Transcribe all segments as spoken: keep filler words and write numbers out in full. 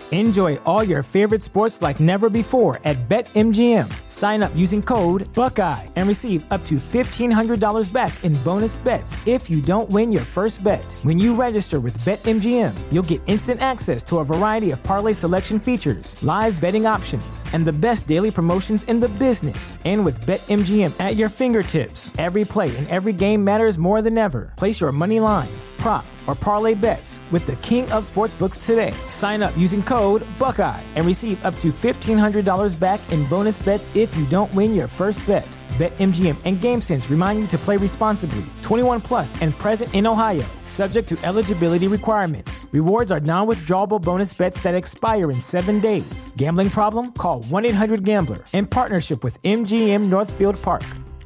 Enjoy all your favorite sports like never before at BetMGM. Sign up using code Buckeye and receive up to fifteen hundred dollars back in bonus bets if you don't win your first bet. When you register with BetMGM, you'll get instant access to a variety of parlay selection features, live betting options, and the best daily promotions in the business. And with BetMGM at your fingertips, every play and every game matters more than ever. Place your money line, prop, or parlay bets with the king of sportsbooks today. Sign up using code Buckeye and receive up to fifteen hundred dollars back in bonus bets if you don't win your first bet. BetMGM and GameSense remind you to play responsibly. twenty-one plus and present in Ohio, subject to eligibility requirements. Rewards are non-withdrawable bonus bets that expire in seven days. Gambling problem? Call one eight hundred gambler in partnership with M G M Northfield Park.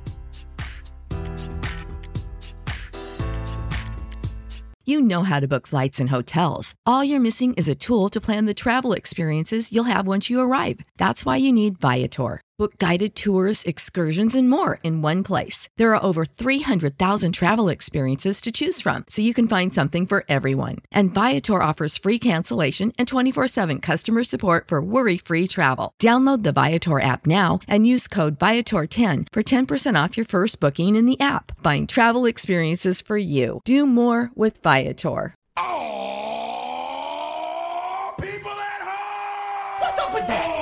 You know how to book flights and hotels. All you're missing is a tool to plan the travel experiences you'll have once you arrive. That's why you need Viator. Book guided tours, excursions, and more in one place. There are over three hundred thousand travel experiences to choose from, so you can find something for everyone. And Viator offers free cancellation and twenty-four seven customer support for worry-free travel. Download the Viator app now and use code Viator ten for ten percent off your first booking in the app. Find travel experiences for you. Do more with Viator. Oh, people at home! What's up with that?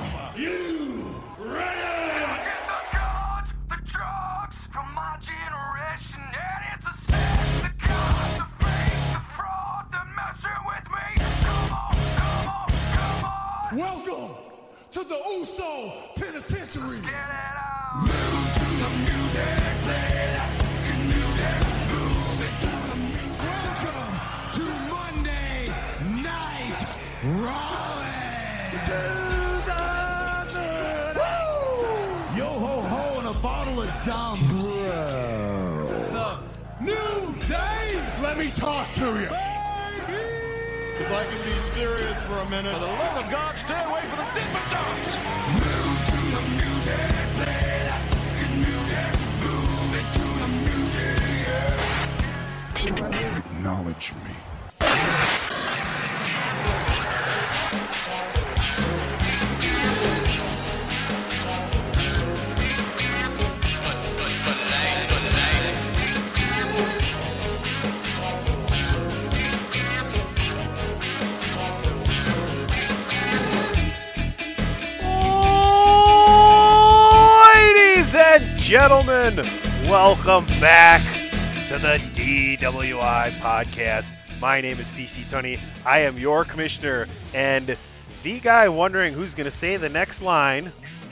Welcome to the Uso Penitentiary. Move to the music, play like music, move it to the music. Welcome to Monday Night Raleigh. Yo ho ho and a bottle of dumb. Bro. The New Day. Let me talk to you. If I can be serious for a minute. For the love of God, stay away from the Dippin' Dots. Move to the music, play like music, move it to the music, yeah. Acknowledge me. Gentlemen, welcome back to the D W I podcast. My name is P C Tunney. I am your commissioner, and the guy wondering who's going to say the next line.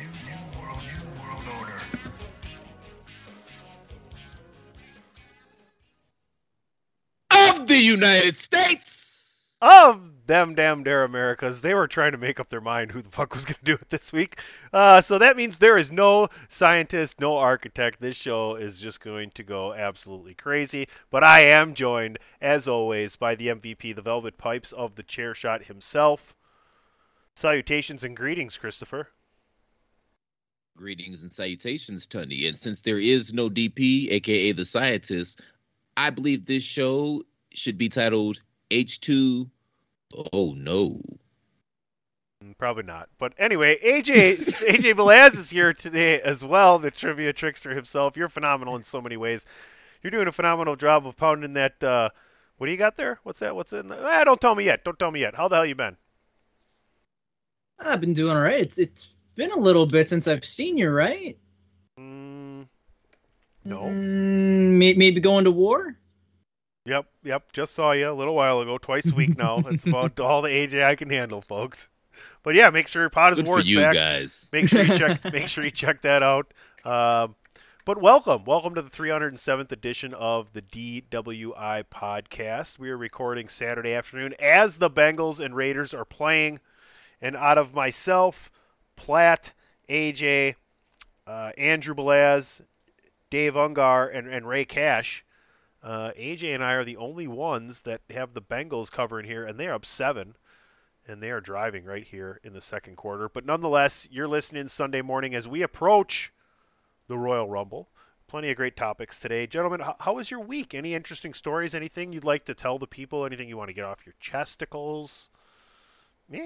Of the United States! Of them damn dare Americas. They were trying to make up their mind who the fuck was going to do it this week. Uh, so that means there is no scientist, no architect. This show is just going to go absolutely crazy. But I am joined, as always, by the M V P, the Velvet Pipes of the Chair Shot himself. Salutations and greetings, Christopher. Greetings and salutations, Tunney. And since there is no D P, a k a the scientist, I believe this show should be titled H two Oh no. Probably not. But anyway, A J A J Belaz is here today as well, the trivia trickster himself. You're phenomenal in so many ways. You're doing a phenomenal job of pounding that. Uh, what do you got there? What's that? What's in there? Ah, don't tell me yet. Don't tell me yet. How the hell you been? I've been doing all right. It's it's been a little bit since I've seen you, right? Mm, no. Mm, may, maybe going to war? Yep, yep. Just saw you a little while ago, twice a week now. It's about all the A J I can handle, folks. But yeah, make sure Pot is Good Wars for you back. guys. Make sure you check. Make sure you check that out. Um, but welcome, welcome to the three hundred seventh edition of the D W I podcast. We are recording Saturday afternoon as the Bengals and Raiders are playing, and out of myself, Platt, A J, uh, Andrew Belaz, Dave Ungar, and, and Ray Cash. Uh, A J and I are the only ones that have the Bengals covering here, and they're up seven, and they are driving right here in the second quarter. But nonetheless, you're listening Sunday morning as we approach the Royal Rumble. Plenty of great topics today. Gentlemen, how, how was your week? Any interesting stories? Anything you'd like to tell the people? Anything you want to get off your chesticles? Me?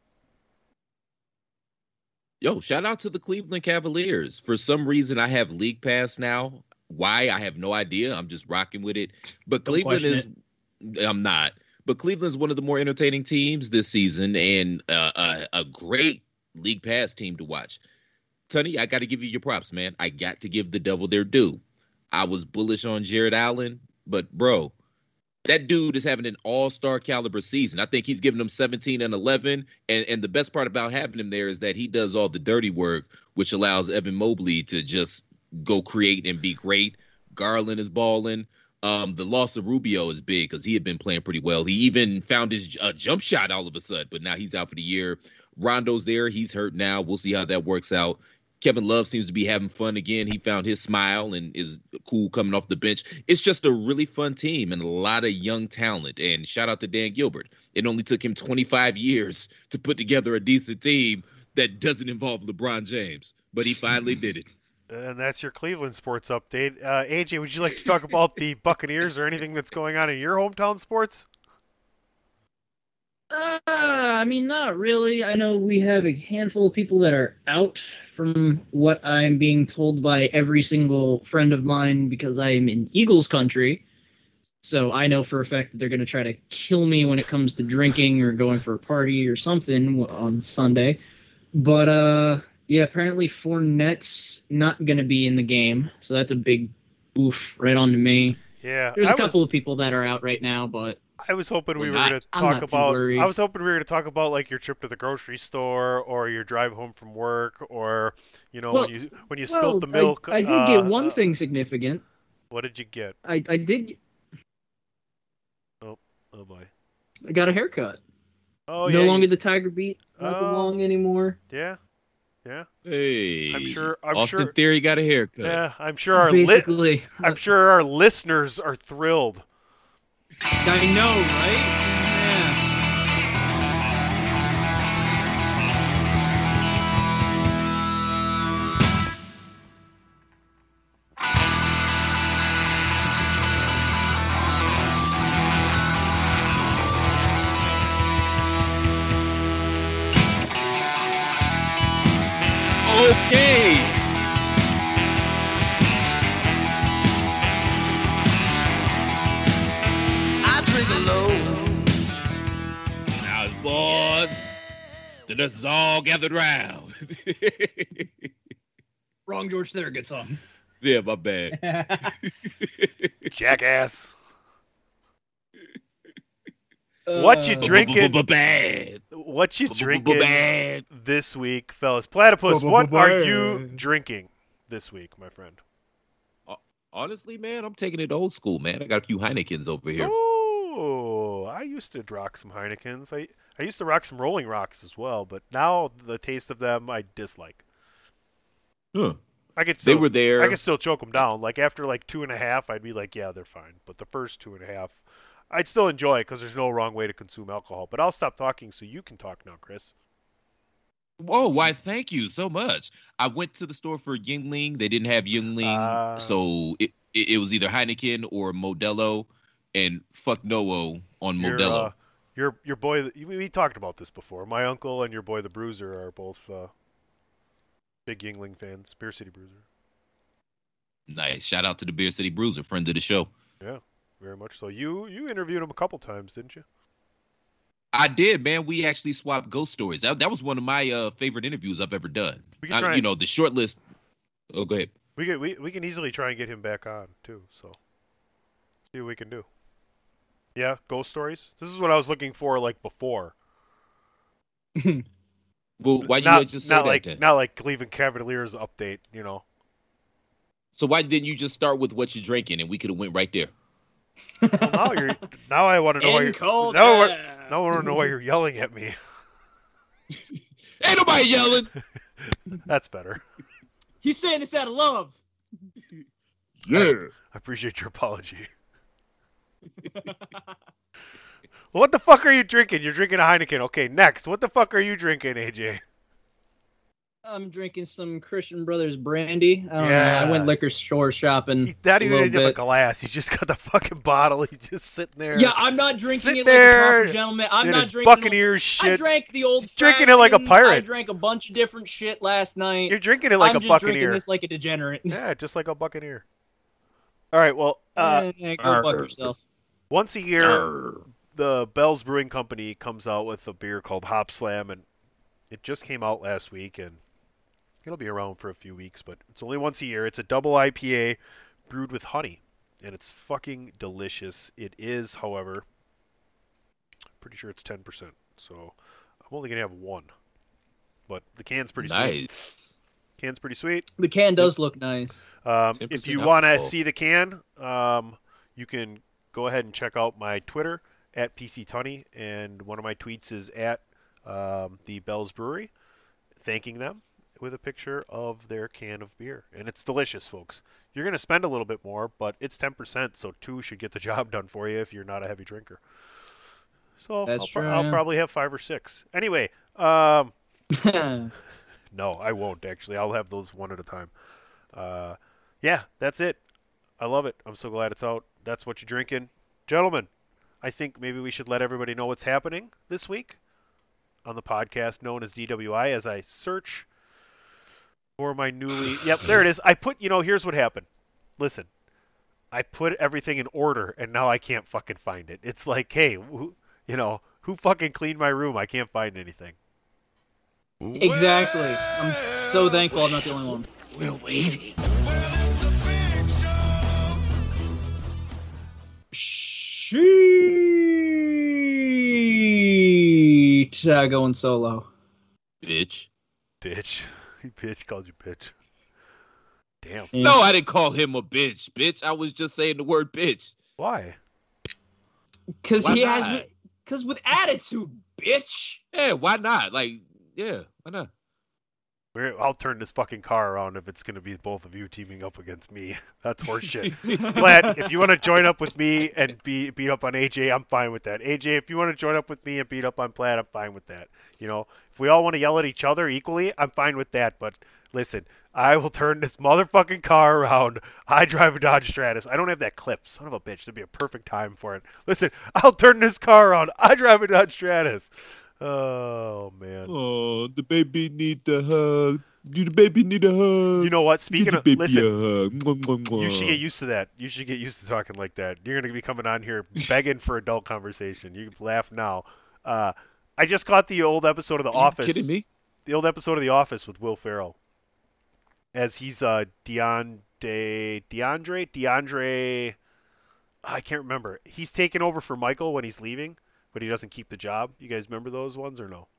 Yo, shout out to the Cleveland Cavaliers. For some reason, I have League Pass now. Why? I have no idea. I'm just rocking with it. But Don't Cleveland is, question I'm not. But Cleveland's one of the more entertaining teams this season and uh, a, a great League Pass team to watch. Tony, I got to give you your props, man. I got to give the Devil their due. I was bullish on Jared Allen, but bro, that dude is having an all-star caliber season. I think he's giving them seventeen and eleven. And, and the best part about having him there is that he does all the dirty work, which allows Evan Mobley to just go create and be great. Garland is balling. Um, the loss of Rubio is big because he had been playing pretty well. He even found his uh, jump shot all of a sudden, but now he's out for the year. Rondo's there. He's hurt now. We'll see how that works out. Kevin Love seems to be having fun again. He found his smile and is cool coming off the bench. It's just a really fun team and a lot of young talent. And shout out to Dan Gilbert. It only took him twenty-five years to put together a decent team that doesn't involve LeBron James, but he finally did it. And that's your Cleveland sports update. Uh, A J, would you like to talk about the Buccaneers or anything that's going on in your hometown sports? Uh, I mean, not really. I know we have a handful of people that are out from what I'm being told by every single friend of mine because I am in Eagles country. So I know for a fact that they're going to try to kill me when it comes to drinking or going for a party or something on Sunday. But, uh, yeah, apparently Fournette's not going to be in the game. So that's a big oof right on to me. Yeah. There's a I couple was, of people that are out right now, but I was hoping we Well, were not- going to I'm talk not too about. worried. I was hoping we were going to talk about like your trip to the grocery store or your drive home from work or you know Well- when you when you well, spilled the milk. I, I did uh, get one uh, thing significant. What did you get? I, I did. Oh boy. I got a haircut. Oh no yeah. longer you- the tiger beat like Oh. long anymore. Yeah. Yeah. Hey, I'm sure- I'm Austin sure- Theory got a haircut. Yeah. I'm sure our li- Basically, I'm sure our listeners are thrilled. I know, right? Yeah. Okay. I drink alone. Now, boy, the dust is all gathered round. Wrong George Thorogood song. Yeah, my bad. Jackass. What you Uh, drinking? Bad. What you drinking Bad. this week, fellas? Platypus, what are you drinking this week, my friend? Honestly, man, I'm taking it old school, man. I got a few Heinekens over here. Oh, I used to rock some Heinekens. I I used to rock some Rolling Rocks as well, but now the taste of them I dislike. Huh. I could They still, were there. I could still choke them down. Like after like two and a half, I'd be like, yeah, they're fine. But the first two and a half, I'd still enjoy it because there's no wrong way to consume alcohol. But I'll stop talking so you can talk now, Chris. Whoa, why, thank you so much. I went to the store for Yingling. They didn't have Yingling, Ah. so it, it, it was either Heineken or Modelo, and fuck no on Your, Modelo. uh, your your boy, we we talked about this before. My uncle and your boy the Bruiser are both uh, big Yingling fans. Beer City Bruiser. Nice. Shout out to the Beer City Bruiser, friend of the show. Yeah, very much so. You you interviewed him a couple times, didn't you? I did, man. We actually swapped ghost stories. That, that was one of my uh, favorite interviews I've ever done. We can I- try you and- know, the short list. Oh, go ahead. We can we, we can easily try and get him back on too. So see what we can do. Yeah, ghost stories. This is what I was looking for like before. Well, why you not, not just say not that like then? not like Cleveland Cavaliers update, you know. So why didn't you just start with what you're drinking, and we could have went right there? Well, now you're now I want to know why In you're cold now, I- air. now I want to know why you're yelling at me. Ain't nobody yelling. That's better. He's saying this out of love. Yeah. I appreciate your apology. What the fuck are you drinking? You're drinking a Heineken. Okay, next. What the fuck are you drinking, A J? I'm drinking some Christian Brothers brandy. I don't Yeah. know. I went liquor store shopping. He's not a even little in a bit. glass. He's just got the fucking bottle. He's just sitting there. Yeah, I'm not drinking Sitting it like a there proper gentleman. I'm in not his drinking. Buccaneers I shit. drank the old. Drinking it like a pirate. I drank a bunch of different shit last night. You're drinking it like I'm a just Buccaneer. drinking this like a degenerate. Yeah, just like a Buccaneer. All right, well, uh, Eh, go fuck yourself. once a year, Arr. the Bell's Brewing Company comes out with a beer called Hop Slam, and it just came out last week, and it'll be around for a few weeks, but it's only once a year. It's a double I P A brewed with honey, and it's fucking delicious. It is, however, pretty sure it's ten percent, so I'm only going to have one. But the can's pretty sweet. Nice. Can's pretty sweet. The can does look nice. Um, ten if percent you want to alcohol. see the can, um, you can go ahead and check out my Twitter at P C Tunney, and one of my tweets is at um, the Bell's Brewery, thanking them with a picture of their can of beer. And it's delicious, folks. You're going to spend a little bit more, but it's ten percent, so two should get the job done for you if you're not a heavy drinker. So That's I'll, pro- true, I'll yeah. probably have five or six. Anyway, um, no, I won't, actually. I'll have those one at a time. Uh, yeah, that's it. I love it. I'm so glad it's out. That's what you're drinking. Gentlemen, I think maybe we should let everybody know what's happening this week on the podcast known as D W I as I search for my newly... Yep, there it is. I put, you know, here's what happened. Listen, I put everything in order, and now I can't fucking find it. It's like, hey, who, you know, who fucking cleaned my room? I can't find anything. Exactly. I'm so thankful I'm not the only one. We're waiting. Sheet. Uh, going solo. Bitch. Bitch. He bitch called you bitch. Damn. Yeah. No, I didn't call him a bitch. Bitch, I was just saying the word bitch. Why? Because Why he has. not? Because with attitude, bitch. Yeah, why not? Like, yeah, why not? We're, I'll turn this fucking car around if it's going to be both of you teaming up against me. That's horseshit. Vlad, if you want to join up with me and be beat up on A J, I'm fine with that. A J, if you want to join up with me and beat up on Plaid, I'm fine with that. You know, if we all want to yell at each other equally, I'm fine with that. But listen, I will turn this motherfucking car around. I drive a Dodge Stratus. I don't have that clip. Son of a bitch. That'd be a perfect time for it. Listen, I'll turn this car around. I drive a Dodge Stratus. Oh, man. Oh, the baby need a hug. Do the baby need a hug? You know what? Speaking Give of, the baby listen, a hug. Mwah, mwah, mwah. you should get used to that. You should get used to talking like that. You're going to be coming on here begging for adult conversation. You can laugh now. Uh, I just caught the old episode of The Are you Office. kidding me? The old episode of The Office with Will Ferrell. As he's uh, Deon, De, DeAndre? DeAndre... I can't remember. He's taking over for Michael when he's leaving, but he doesn't keep the job. You guys remember those ones or no?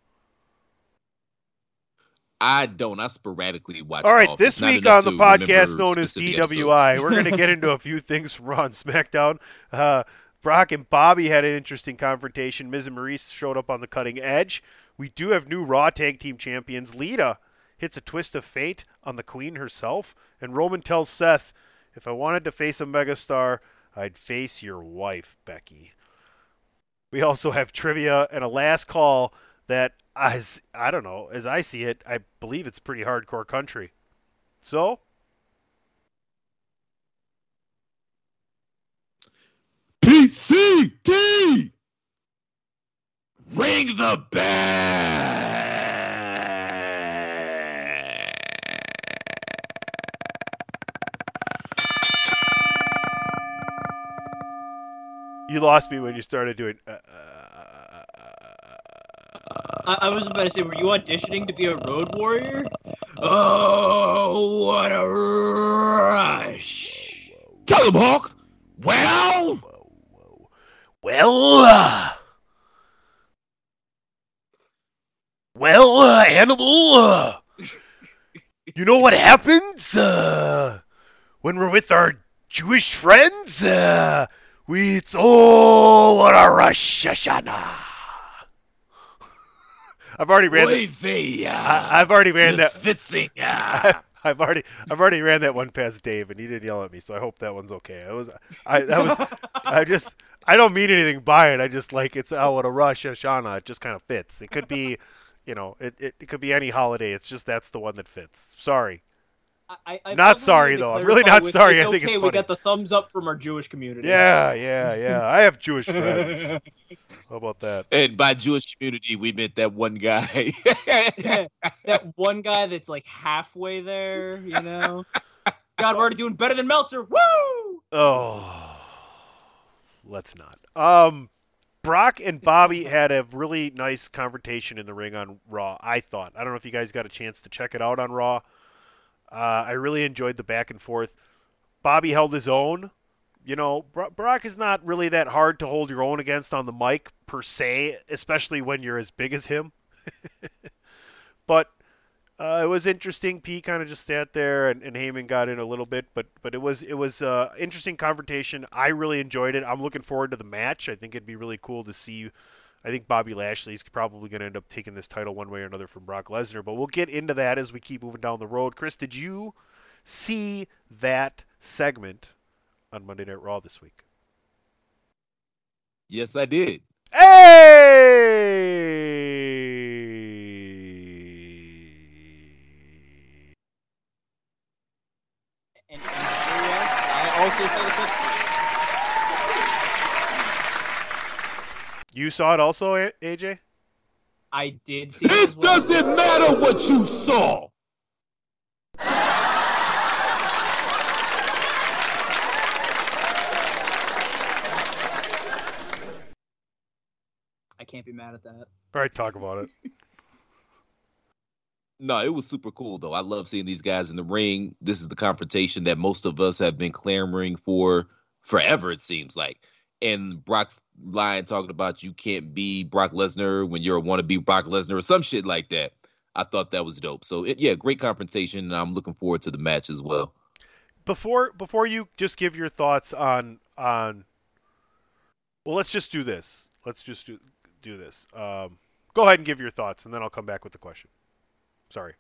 I don't. I sporadically watch. All right, Office. this Not week enough on the to remember podcast known as specific D W I, episodes. we're going to get into a few things from Raw and SmackDown. Uh, Brock and Bobby had an interesting confrontation. Miz and Maurice showed up on the cutting edge. We do have new Raw Tag Team Champions. Lita hits a twist of fate on the Queen herself. And Roman tells Seth, if I wanted to face a megastar, I'd face your wife, Becky. We also have trivia and a last call that, as I don't know, as I see it, I believe it's pretty hardcore country. So, P C D! Ring the bell! you lost me when you started doing. Uh, uh, I, I was about to say, were you auditioning to be a road warrior? Oh, what a rush! Tell him, Hawk! Well? well, uh, well, uh, Hannibal. Uh, you know what happens uh, when we're with our Jewish friends? Uh, we it's oh, what a Rosh Hashanah. I've already ran that. I, I've already ran that. I, I've already, I've already ran that one past Dave, and he didn't yell at me, so I hope that one's okay. I was, I, that was, I just, I don't mean anything by it. I just like it's oh, what a Rosh Hashanah. It just kind of fits. It could be, you know, it, it, it could be any holiday. It's just that's the one that fits. Sorry. I, I not probably sorry need to though. I'm clarify really not with, sorry. It's I think okay. it's We funny. got the thumbs up from our Jewish community. Yeah, yeah, yeah. I have Jewish friends. How about that? And by Jewish community, we meant that one guy. That one guy that's like halfway there, you know. God, we're already doing better than Meltzer. Woo! Oh, let's not. Um, Brock and Bobby had a really nice confrontation in the ring on Raw, I thought. I don't know if you guys got a chance to check it out on Raw. Uh, I really enjoyed the back and forth. Bobby held his own. You know, Bro- Brock is not really that hard to hold your own against on the mic, per se, especially when you're as big as him. But uh, it was interesting. P kind of just sat there, and, and Heyman got in a little bit, but but it was it was uh, interesting confrontation. I really enjoyed it. I'm looking forward to the match. I think it'd be really cool to see. I think Bobby Lashley's probably going to end up taking this title one way or another from Brock Lesnar, but we'll get into that as we keep moving down the road. Chris, did you see that segment on Monday Night Raw this week? Yes, I did. Hey! And, and I also saw the clip. You saw it also, A- AJ? I did see it as It well. doesn't matter what you saw. I can't be mad at that. All right, talk about it. No, it was super cool, though. I love seeing these guys in the ring. This is the confrontation that most of us have been clamoring for forever, it seems like. And Brock's line talking about you can't be Brock Lesnar when you're a wannabe Brock Lesnar or some shit like that. I thought that was dope. So, it, yeah, great confrontation, and I'm looking forward to the match as well. Before before you just give your thoughts on on well, let's just do this. Let's just do do this. Um, go ahead and give your thoughts, and then I'll come back with the question. Sorry.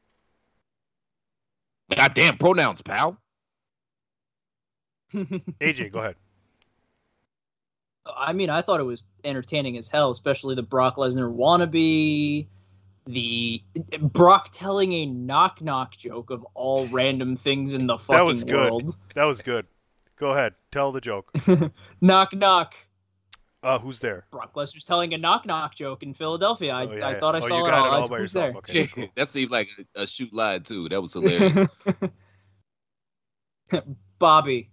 Goddamn pronouns, pal. A J, go ahead. I mean, I thought it was entertaining as hell, especially the Brock Lesnar wannabe, the Brock telling a knock knock joke of all random things in the fucking That was good. world. That was good. Go ahead. Tell the joke. Knock knock. Uh, who's there? Brock Lesnar's telling a knock knock joke in Philadelphia. I, Oh, yeah, I yeah. thought I Oh, saw you it got all. it all by Who's yourself. there? Okay, cool. That seemed like a, a shoot line, too. That was hilarious. Bobby.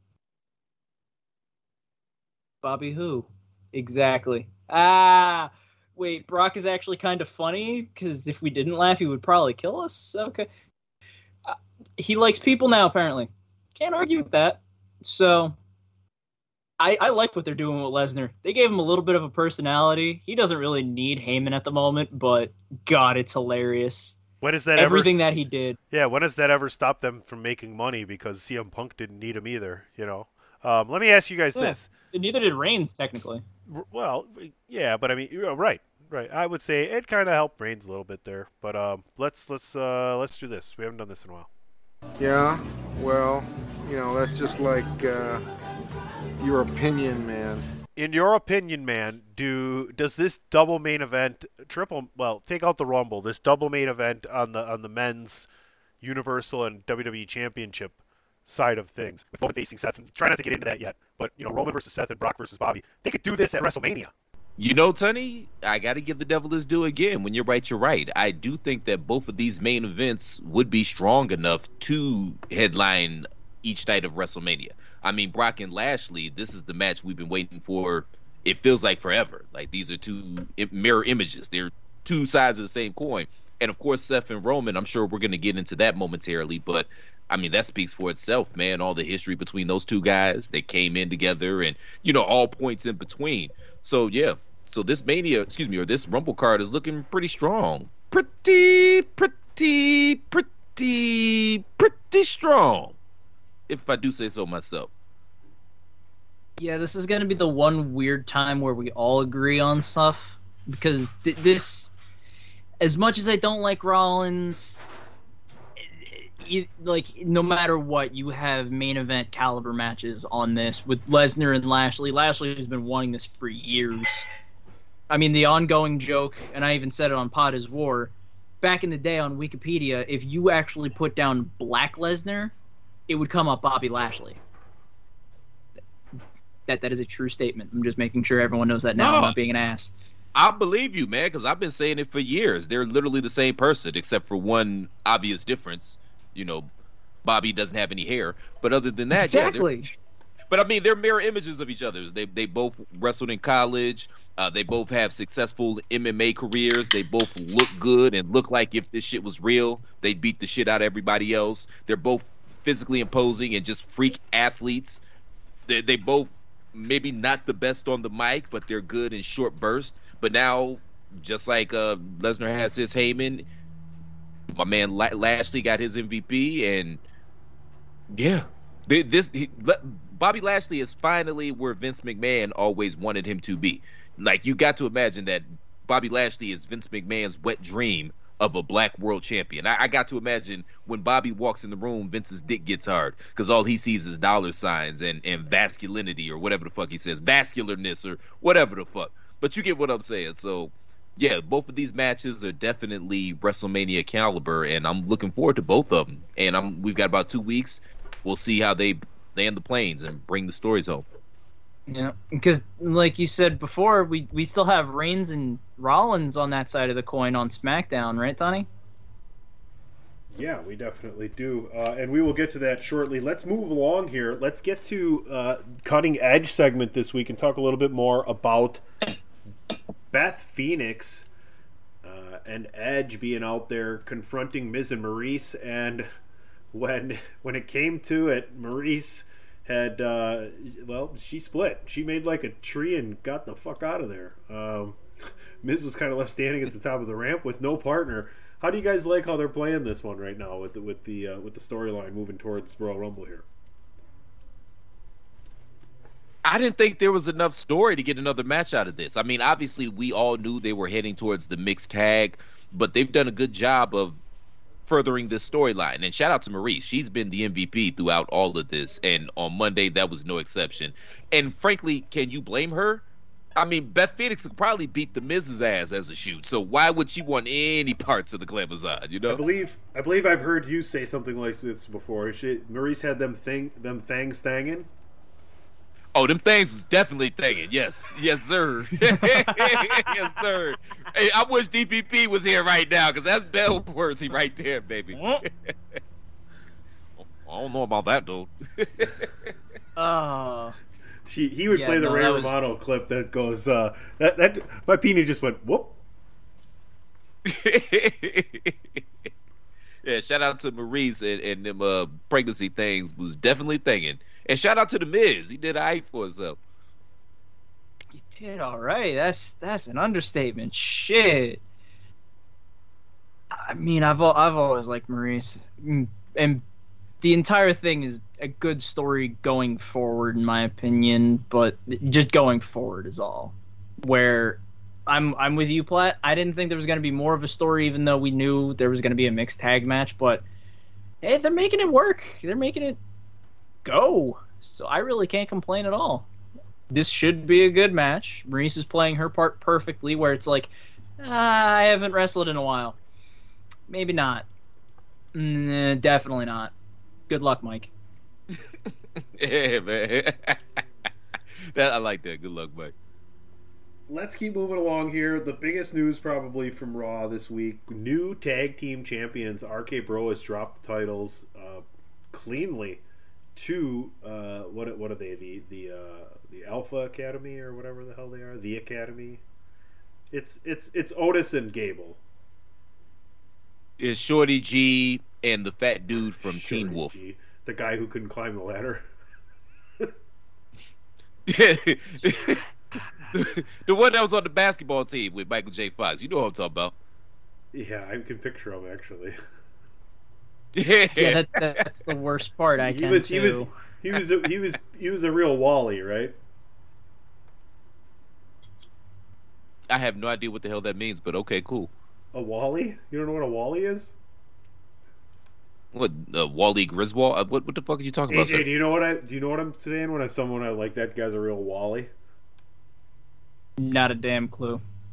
Bobby who? Exactly. Ah, wait, Brock is actually kind of funny, because if we didn't laugh, he would probably kill us. Okay. Uh, he likes people now, apparently. Can't argue with that. So, I, I like what they're doing with Lesnar. They gave him a little bit of a personality. He doesn't really need Heyman at the moment, but God, it's hilarious. When has that Everything ever... that he did. Yeah, when has that ever stopped them from making money? Because C M Punk didn't need him either, you know? Um, let me ask you guys Yeah. this. Neither did Reigns, technically. Well, yeah, but I mean, you're right, right. I would say it kind of helped Reigns a little bit there, but um, let's let's uh, let's do this. We haven't done this in a while. Yeah, well, you know, that's just like uh, your opinion, man. In your opinion, man, do does this double main event, triple, well, take out the Rumble, this double main event on the on the men's Universal and W W E Championship side of things, with both facing Seth, and try not to get into that yet, but you know, Roman versus Seth and Brock versus Bobby, they could do this at WrestleMania. You know, Tony, I got to give the devil his due again. When you're right, you're right. I do think that both of these main events would be strong enough to headline each night of WrestleMania. I mean, Brock and Lashley, this is the match we've been waiting for, it feels like forever. Like, these are two mirror images. They're two sides of the same coin. And, of course, Seth and Roman, I'm sure we're going to get into that momentarily, but I mean, that speaks for itself, man. All the history between those two guys, they came in together and, you know, all points in between. So, yeah. So this Mania, excuse me, or this Rumble card is looking pretty strong. Pretty, pretty, pretty, pretty strong. If I do say so myself. Yeah, this is going to be the one weird time where we all agree on stuff. Because th- this, as much as I don't like Rollins, you, like, no matter what, you have main event caliber matches on this with Lesnar and Lashley. Lashley has been wanting this for years. I mean, the ongoing joke, and I even said it on Pod is War, back in the day on Wikipedia, if you actually put down Black Lesnar, it would come up Bobby Lashley. That That is a true statement. I'm just making sure everyone knows that now. No. I'm not being an ass. I believe you, man, because I've been saying it for years. They're literally the same person, except for one obvious difference. You know, Bobby doesn't have any hair. But other than that, Exactly. yeah. they're- But, I mean, they're mirror images of each other. They they both wrestled in college. Uh, they both have successful M M A careers. They both look good and look like if this shit was real, they'd beat the shit out of everybody else. They're both physically imposing and just freak athletes. They, they both maybe not the best on the mic, but they're good in short bursts. But now, just like uh, Lesnar has his Heyman, my man La- Lashley got his M V P, and yeah, they, this he, Le- Bobby Lashley is finally where Vince McMahon always wanted him to be. Like, you got to imagine that Bobby Lashley is Vince McMahon's wet dream of a black world champion. I, I got to imagine when Bobby walks in the room, Vince's dick gets hard because all he sees is dollar signs and, and vasculinity or whatever the fuck he says, vascularness or whatever the fuck. But you get what I'm saying. So, yeah, both of these matches are definitely WrestleMania caliber, and I'm looking forward to both of them. And I'm we've got about two weeks. We'll see how they land the planes and bring the stories home. Yeah, because like you said before, we, we still have Reigns and Rollins on that side of the coin on SmackDown, right, Tony? Yeah, we definitely do. Uh, and we will get to that shortly. Let's move along here. Let's get to uh, Cutting Edge segment this week and talk a little bit more about Beth Phoenix uh, and Edge being out there confronting Miz and Maurice. And when when it came to it, Maurice had, uh, well, she split. She made like a tree and got the fuck out of there. Um, Miz was kind of left standing at the top of the ramp with no partner. How do you guys like how they're playing this one right now with the with the uh, with the storyline moving towards Royal Rumble here? I didn't think there was enough story to get another match out of this. I mean, obviously, we all knew they were heading towards the mixed tag, but they've done a good job of furthering this storyline. And shout out to Maurice. She's been the M V P throughout all of this, and on Monday, that was no exception. And frankly, can you blame her? I mean, Beth Phoenix could probably beat the Miz's ass as a shoot, so why would she want any parts of the Glamazon, you know? I believe I believe I've heard you say something like this before. She, Maurice had them thing them thangs thangin'. Oh, them things was definitely thinging. Yes. Yes, sir. Yes, sir. Hey, I wish D P P was here right now because that's Bellworthy right there, baby. I don't know about that, dude. Oh. She he would Yeah, play the no, Ray that was- Romano clip that goes uh that that my penis just went whoop. Yeah, shout out to Maurice and, and them uh, pregnancy things was definitely thinging. And shout out to the Miz. He did all right for himself. You did all right. That's that's an understatement. Shit. I mean, I've al- I've always liked Maurice, Mm, and the entire thing is a good story going forward, in my opinion. But just going forward is all. Where I'm I'm with you, Platt. I didn't think there was going to be more of a story, even though we knew there was going to be a mixed tag match. But hey, they're making it work. They're making it go. So I really can't complain at all. This should be a good match. Maurice is playing her part perfectly, where it's like, ah, I haven't wrestled in a while. Maybe not. Nah, definitely not. Good luck, Mike. Yeah, man. That I like that. Good luck, Mike. Let's keep moving along here. The biggest news probably from Raw this week: new tag team champions. R K Bro has dropped the titles uh, cleanly to uh, what what are they? The the uh, the Alpha Academy or whatever the hell they are. The Academy. It's it's it's Otis and Gable. It's Shorty G and the fat dude from Shorty Teen Wolf. G, the guy who couldn't climb the ladder. the, the one that was on the basketball team with Michael J. Fox. You know what I'm talking about. Yeah, I can picture him actually. Yeah, Yeah, that, that's the worst part. I he can was too. he was he was a, he was he was a real Wally, right? I have no idea what the hell that means, but okay, cool. A Wally? You don't know what a Wally is? What, uh, Wally Griswold? Uh, what, what the fuck are you talking about, A J, sir? do you know what I do you know what I'm saying when I someone I like that guy's a real Wally? Not a damn clue.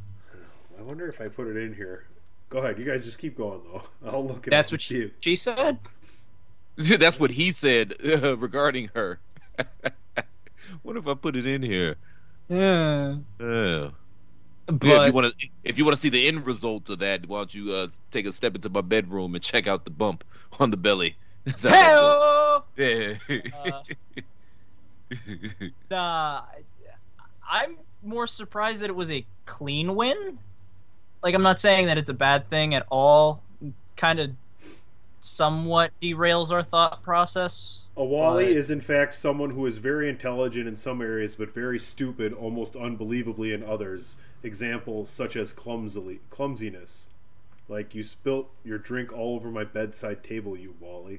I wonder if I put it in here. Go ahead. You guys just keep going, though. I'll look it That's up. what she, she said? That's what he said uh, regarding her. What if I put it in here? Yeah. Yeah. But Yeah, if you want to, if you want to see the end result of that, why don't you uh, take a step into my bedroom and check out the bump on the belly? That's how that Hey-o! goes. Yeah. Uh, Nah, I'm more surprised that it was a clean win. Like, I'm not saying that it's a bad thing at all. Kind of somewhat derails our thought process. A Wally but- is, in fact, someone who is very intelligent in some areas, but very stupid, almost unbelievably in others. Examples such as clumsily, clumsiness. Like, you spilt your drink all over my bedside table, you Wally.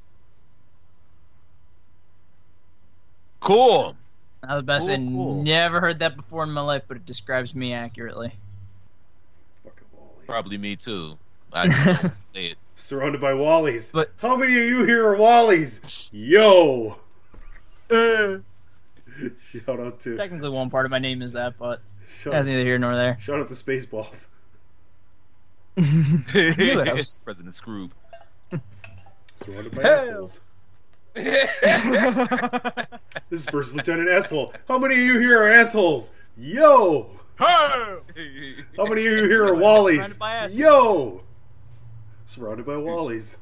Cool. Not the best. Cool, I cool. never heard that before in my life, but it describes me accurately. Fucking Wally. Probably me too. I just don't say it. Surrounded by Wallies. But- how many of you here are Wallies? Yo! Uh, Shout out to technically, one part of my name is that, but shout, that's out, neither here nor there. shout out to Spaceballs. Knew it, I was- President Scrooge. Surrounded by Hell. assholes. This is First Lieutenant Asshole. How many of you here are assholes? Yo! How many of you here are Wallies? Surrounded by assholes. Yo! Surrounded by Wallies.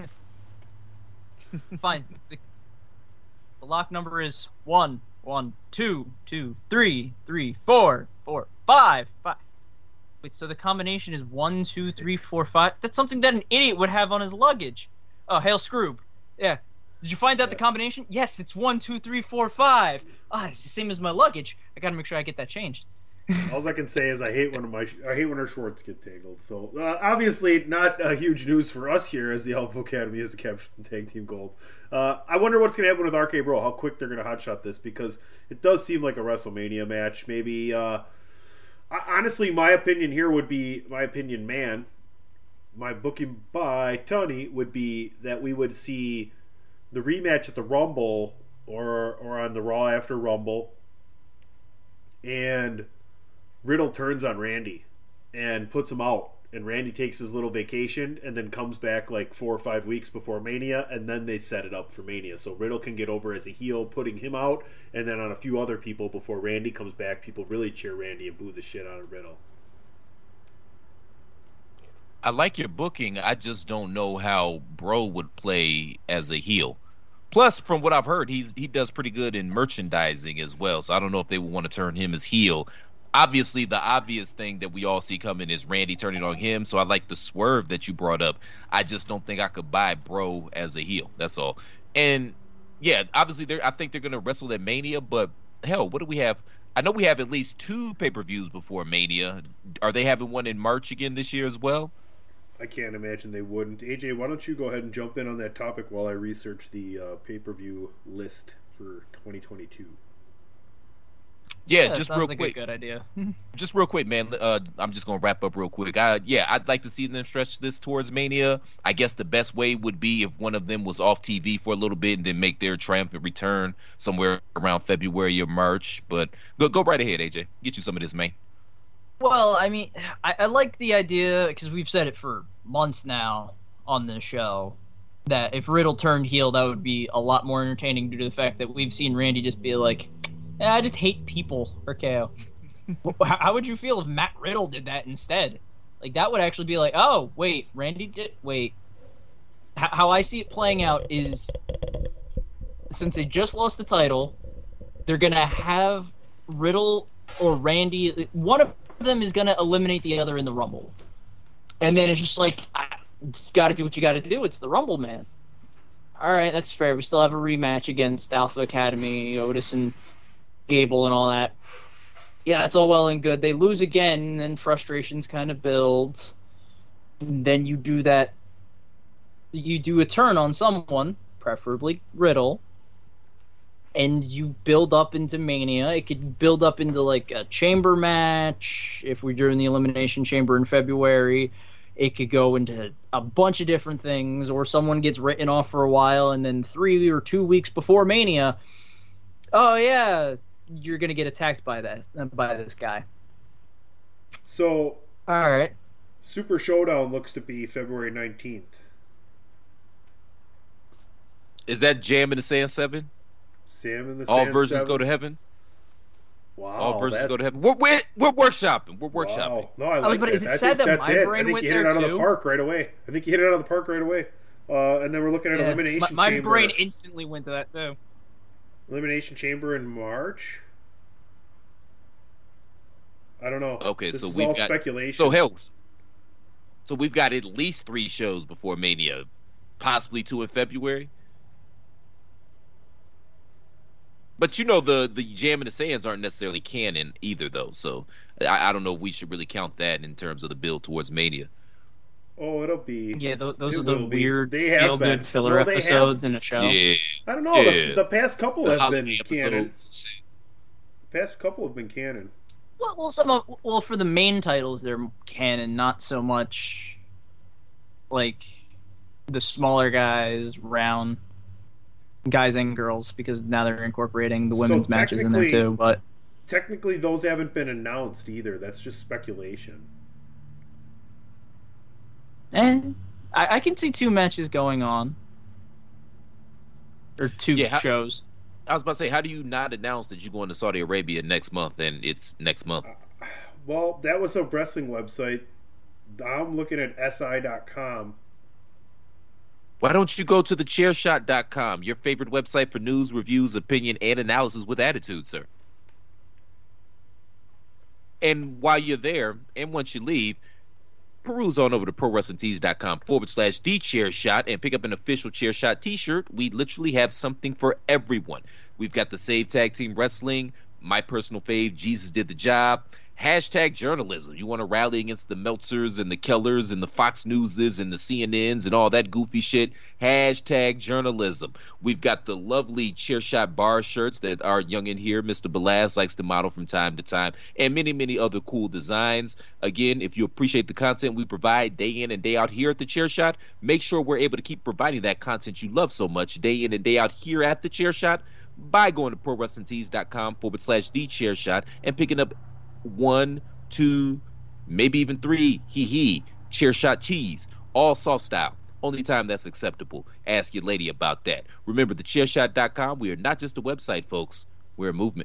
Fine. The, the lock number is one, one, two, two, three, three, four, four, five, five. Wait, so the combination is one, two, three, four, five. That's something that an idiot would have on his luggage. Oh, hail Scroob. Yeah. Did you find out the combination? Yes, it's one, two, three, four, five. Ah, it's the same as my luggage. I gotta make sure I get that changed. All I can say is I hate when my I hate when our shorts get tangled. So uh, obviously not uh, huge news for us here as the Alpha Academy has captured the tag team gold. Uh, I wonder what's going to happen with R K Bro. How quick they're going to hotshot this, because it does seem like a WrestleMania match. Maybe uh, honestly, my opinion here would be my opinion, man. My booking by Tony would be that we would see the rematch at the Rumble or or on the Raw after Rumble, and Riddle turns on Randy and puts him out, and Randy takes his little vacation and then comes back like four or five weeks before Mania, and then they set it up for Mania so Riddle can get over as a heel, putting him out, and then on a few other people before Randy comes back, people really cheer Randy and boo the shit out of Riddle. I like your booking. I just don't know how Bro would play as a heel. Plus, from what I've heard, he's he does pretty good in merchandising as well. So I don't know if they would want to turn him as heel. Obviously, the obvious thing that we all see coming is Randy turning on him. So I like the swerve that you brought up. I just don't think I could buy Bro as a heel. That's all. And yeah, obviously, they're, I think they're going to wrestle at Mania. But hell, what do we have? I know we have at least two pay-per-views before Mania. Are they having one in March again this year as well? I can't imagine they wouldn't. A J, why don't you go ahead and jump in on that topic while I research the uh, pay-per-view list for twenty twenty-two. Yeah, Yeah, just sounds real like quick. a good idea. Just real quick, man. Uh, I'm just gonna wrap up real quick. Uh, yeah, I'd like to see them stretch this towards Mania. I guess the best way would be if one of them was off T V for a little bit and then make their triumphant return somewhere around February or March. But go go right ahead, A J. Get you some of this, man. Well, I mean, I, I like the idea, because we've said it for months now on this show, that if Riddle turned heel, that would be a lot more entertaining due to the fact that we've seen Randy just be like, eh, I just hate people, R K O. how, how would you feel if Matt Riddle did that instead? Like, that would actually be like, oh, wait, Randy did, wait. H- how I see it playing out is, since they just lost the title, they're going to have Riddle or Randy, one of them is going to eliminate the other in the Rumble. And then it's just like, ah, you got to do what you got to do. It's the Rumble, man. All right, that's fair. We still have a rematch against Alpha Academy, Otis and Gable and all that. Yeah, that's all well and good. They lose again, and then frustrations kind of build. And then you do that. You do a turn on someone, preferably Riddle, and you build up into Mania. It could build up into like a chamber match if we're doing the Elimination Chamber in February. It could go into a bunch of different things, or someone gets written off for a while, and then three or two weeks before Mania, oh yeah, you're gonna get attacked by that by this guy. So All right. Super Showdown looks to be February nineteenth. Is that Jam in the Sand seven? Sam in the All Sand versions seven? go to heaven? Wow. All versions that- go to heaven. We're, we're, we're workshopping. We're workshopping. Wow. No, I I like was- but that. is it I sad think that that's my it. brain I think went you hit it there out of the too? park right away. I think you hit it out of the park right away. Uh, and then we're looking at Yeah, Elimination my, my Chamber. brain instantly went to that too. Elimination Chamber in March. I don't know. Okay, this so is we've all got speculation. so hell. So we've got at least three shows before Mania, possibly two in February. But you know the the Jam and the Sands aren't necessarily canon either, though. So I, I don't know if we should really count that in terms of the build towards Mania. Oh, it'll be. Yeah, th- those It are the will be. weird They have feel been. good filler No, they have- episodes in a show. Yeah, I don't know. Yeah. The, the past couple the have been holiday canon. episodes. The past couple have been canon. Well, well, some of, well for the main titles they're canon, not so much like the smaller guys, round guys and girls, because now they're incorporating the So women's matches in there technically- too. But Technically, those haven't been announced either. That's just speculation. eh, I, I can see two matches going on, or two Yeah, how- shows. I was about to say, how do you not announce that you're going to Saudi Arabia next month and it's next month? Well, that was a wrestling website. I'm looking at S I dot com. Why don't you go to the chair shot dot com, your favorite website for news, reviews, opinion, and analysis with attitude, sir? And while you're there, and once you leave, peruse on over to pro wrestling tees dot com forward slash the chair shot and pick up an official chair shot t-shirt. We literally have something for everyone. We've got the Save Tag Team Wrestling, my personal fave, Jesus Did the Job, hashtag journalism. You want to rally against the Meltzers and the Kellers and the Fox Newses and the C N Ns and all that goofy shit. Hashtag journalism. We've got the lovely Chair Shot bar shirts that our youngin' here, Mister Belaz, likes to model from time to time, and many, many other cool designs. Again, if you appreciate the content we provide day in and day out here at the Chair Shot, make sure we're able to keep providing that content you love so much day in and day out here at the Chair Shot by going to pro wrestling tees dot com forward slash the chair shot and picking up one, two, maybe even three, hee hee, chair shot cheese, all soft style. Only time that's acceptable. Ask your lady about that. Remember, the chair shot dot com, we are not just a website, folks. We're a movement.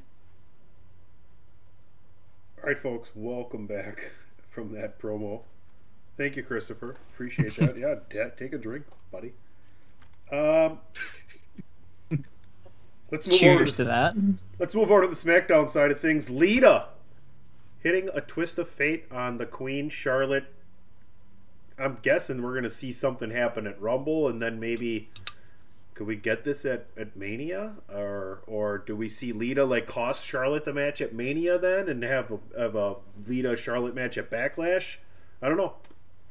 All right, folks, welcome back from that promo. Thank you, Christopher. Appreciate that. Yeah, Dad, take a drink, buddy. Um, let's move on Cheers to, to that. Let's move on to the SmackDown side of things. Lita hitting a twist of fate on the Queen, Charlotte. I'm guessing we're going to see something happen at Rumble, and then maybe could we get this at, at Mania? Or or do we see Lita like cost Charlotte the match at Mania then and have a, have a Lita-Charlotte match at Backlash? I don't know.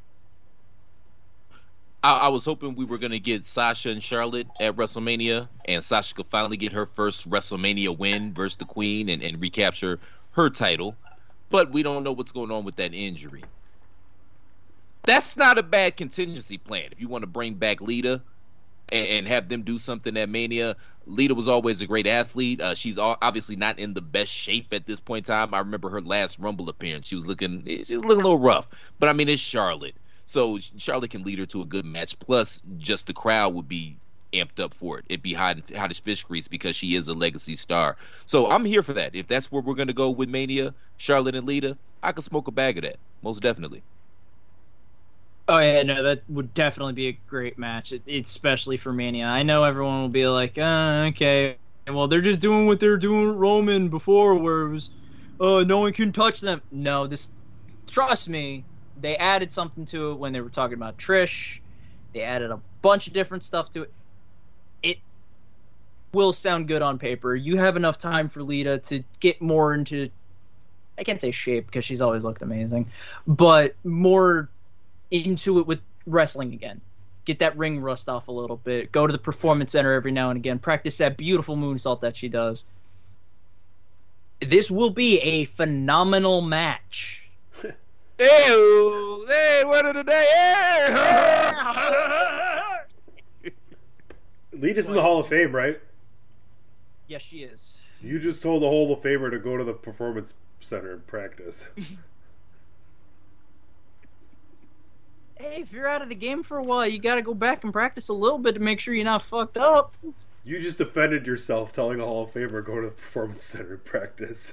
I, I was hoping we were going to get Sasha and Charlotte at WrestleMania, and Sasha could finally get her first WrestleMania win versus the Queen and, and recapture her title. But we don't know what's going on with that injury. That's not a bad contingency plan. If you want to bring back Lita and, and have them do something at Mania, Lita was always a great athlete. Uh, she's all, obviously not in the best shape at this point in time. I remember her last Rumble appearance. She was looking, she was looking a little rough. But I mean, it's Charlotte, so Charlotte can lead her to a good match. Plus, just the crowd would be amped up for it. It'd be hot, hot as fish grease because she is a legacy star. So I'm here for that. If that's where we're going to go with Mania, Charlotte and Lita, I could smoke a bag of that, most definitely. Oh yeah, no, that would definitely be a great match, it, especially for Mania. I know everyone will be like, uh, okay, well they're just doing what they're doing with Roman before, where it was, uh, no one can touch them. No, this, trust me, they added something to it when they were talking about Trish. They added a bunch of different stuff to it. It will sound good on paper. You have enough time for Lita to get more into, I can't say shape because she's always looked amazing, but more into it with wrestling again. Get that ring rust off a little bit. Go to the Performance Center every now and again. Practice that beautiful moonsault that she does. This will be a phenomenal match. Ew! Hey, what of the day? Lita's in the Hall of Fame, right? Yes, she is. You just told the Hall of Famer to go to the Performance Center and practice. Hey, if you're out of the game for a while, you got to go back and practice a little bit to make sure you're not fucked up. You just defended yourself telling a Hall of Famer go to the Performance Center and practice.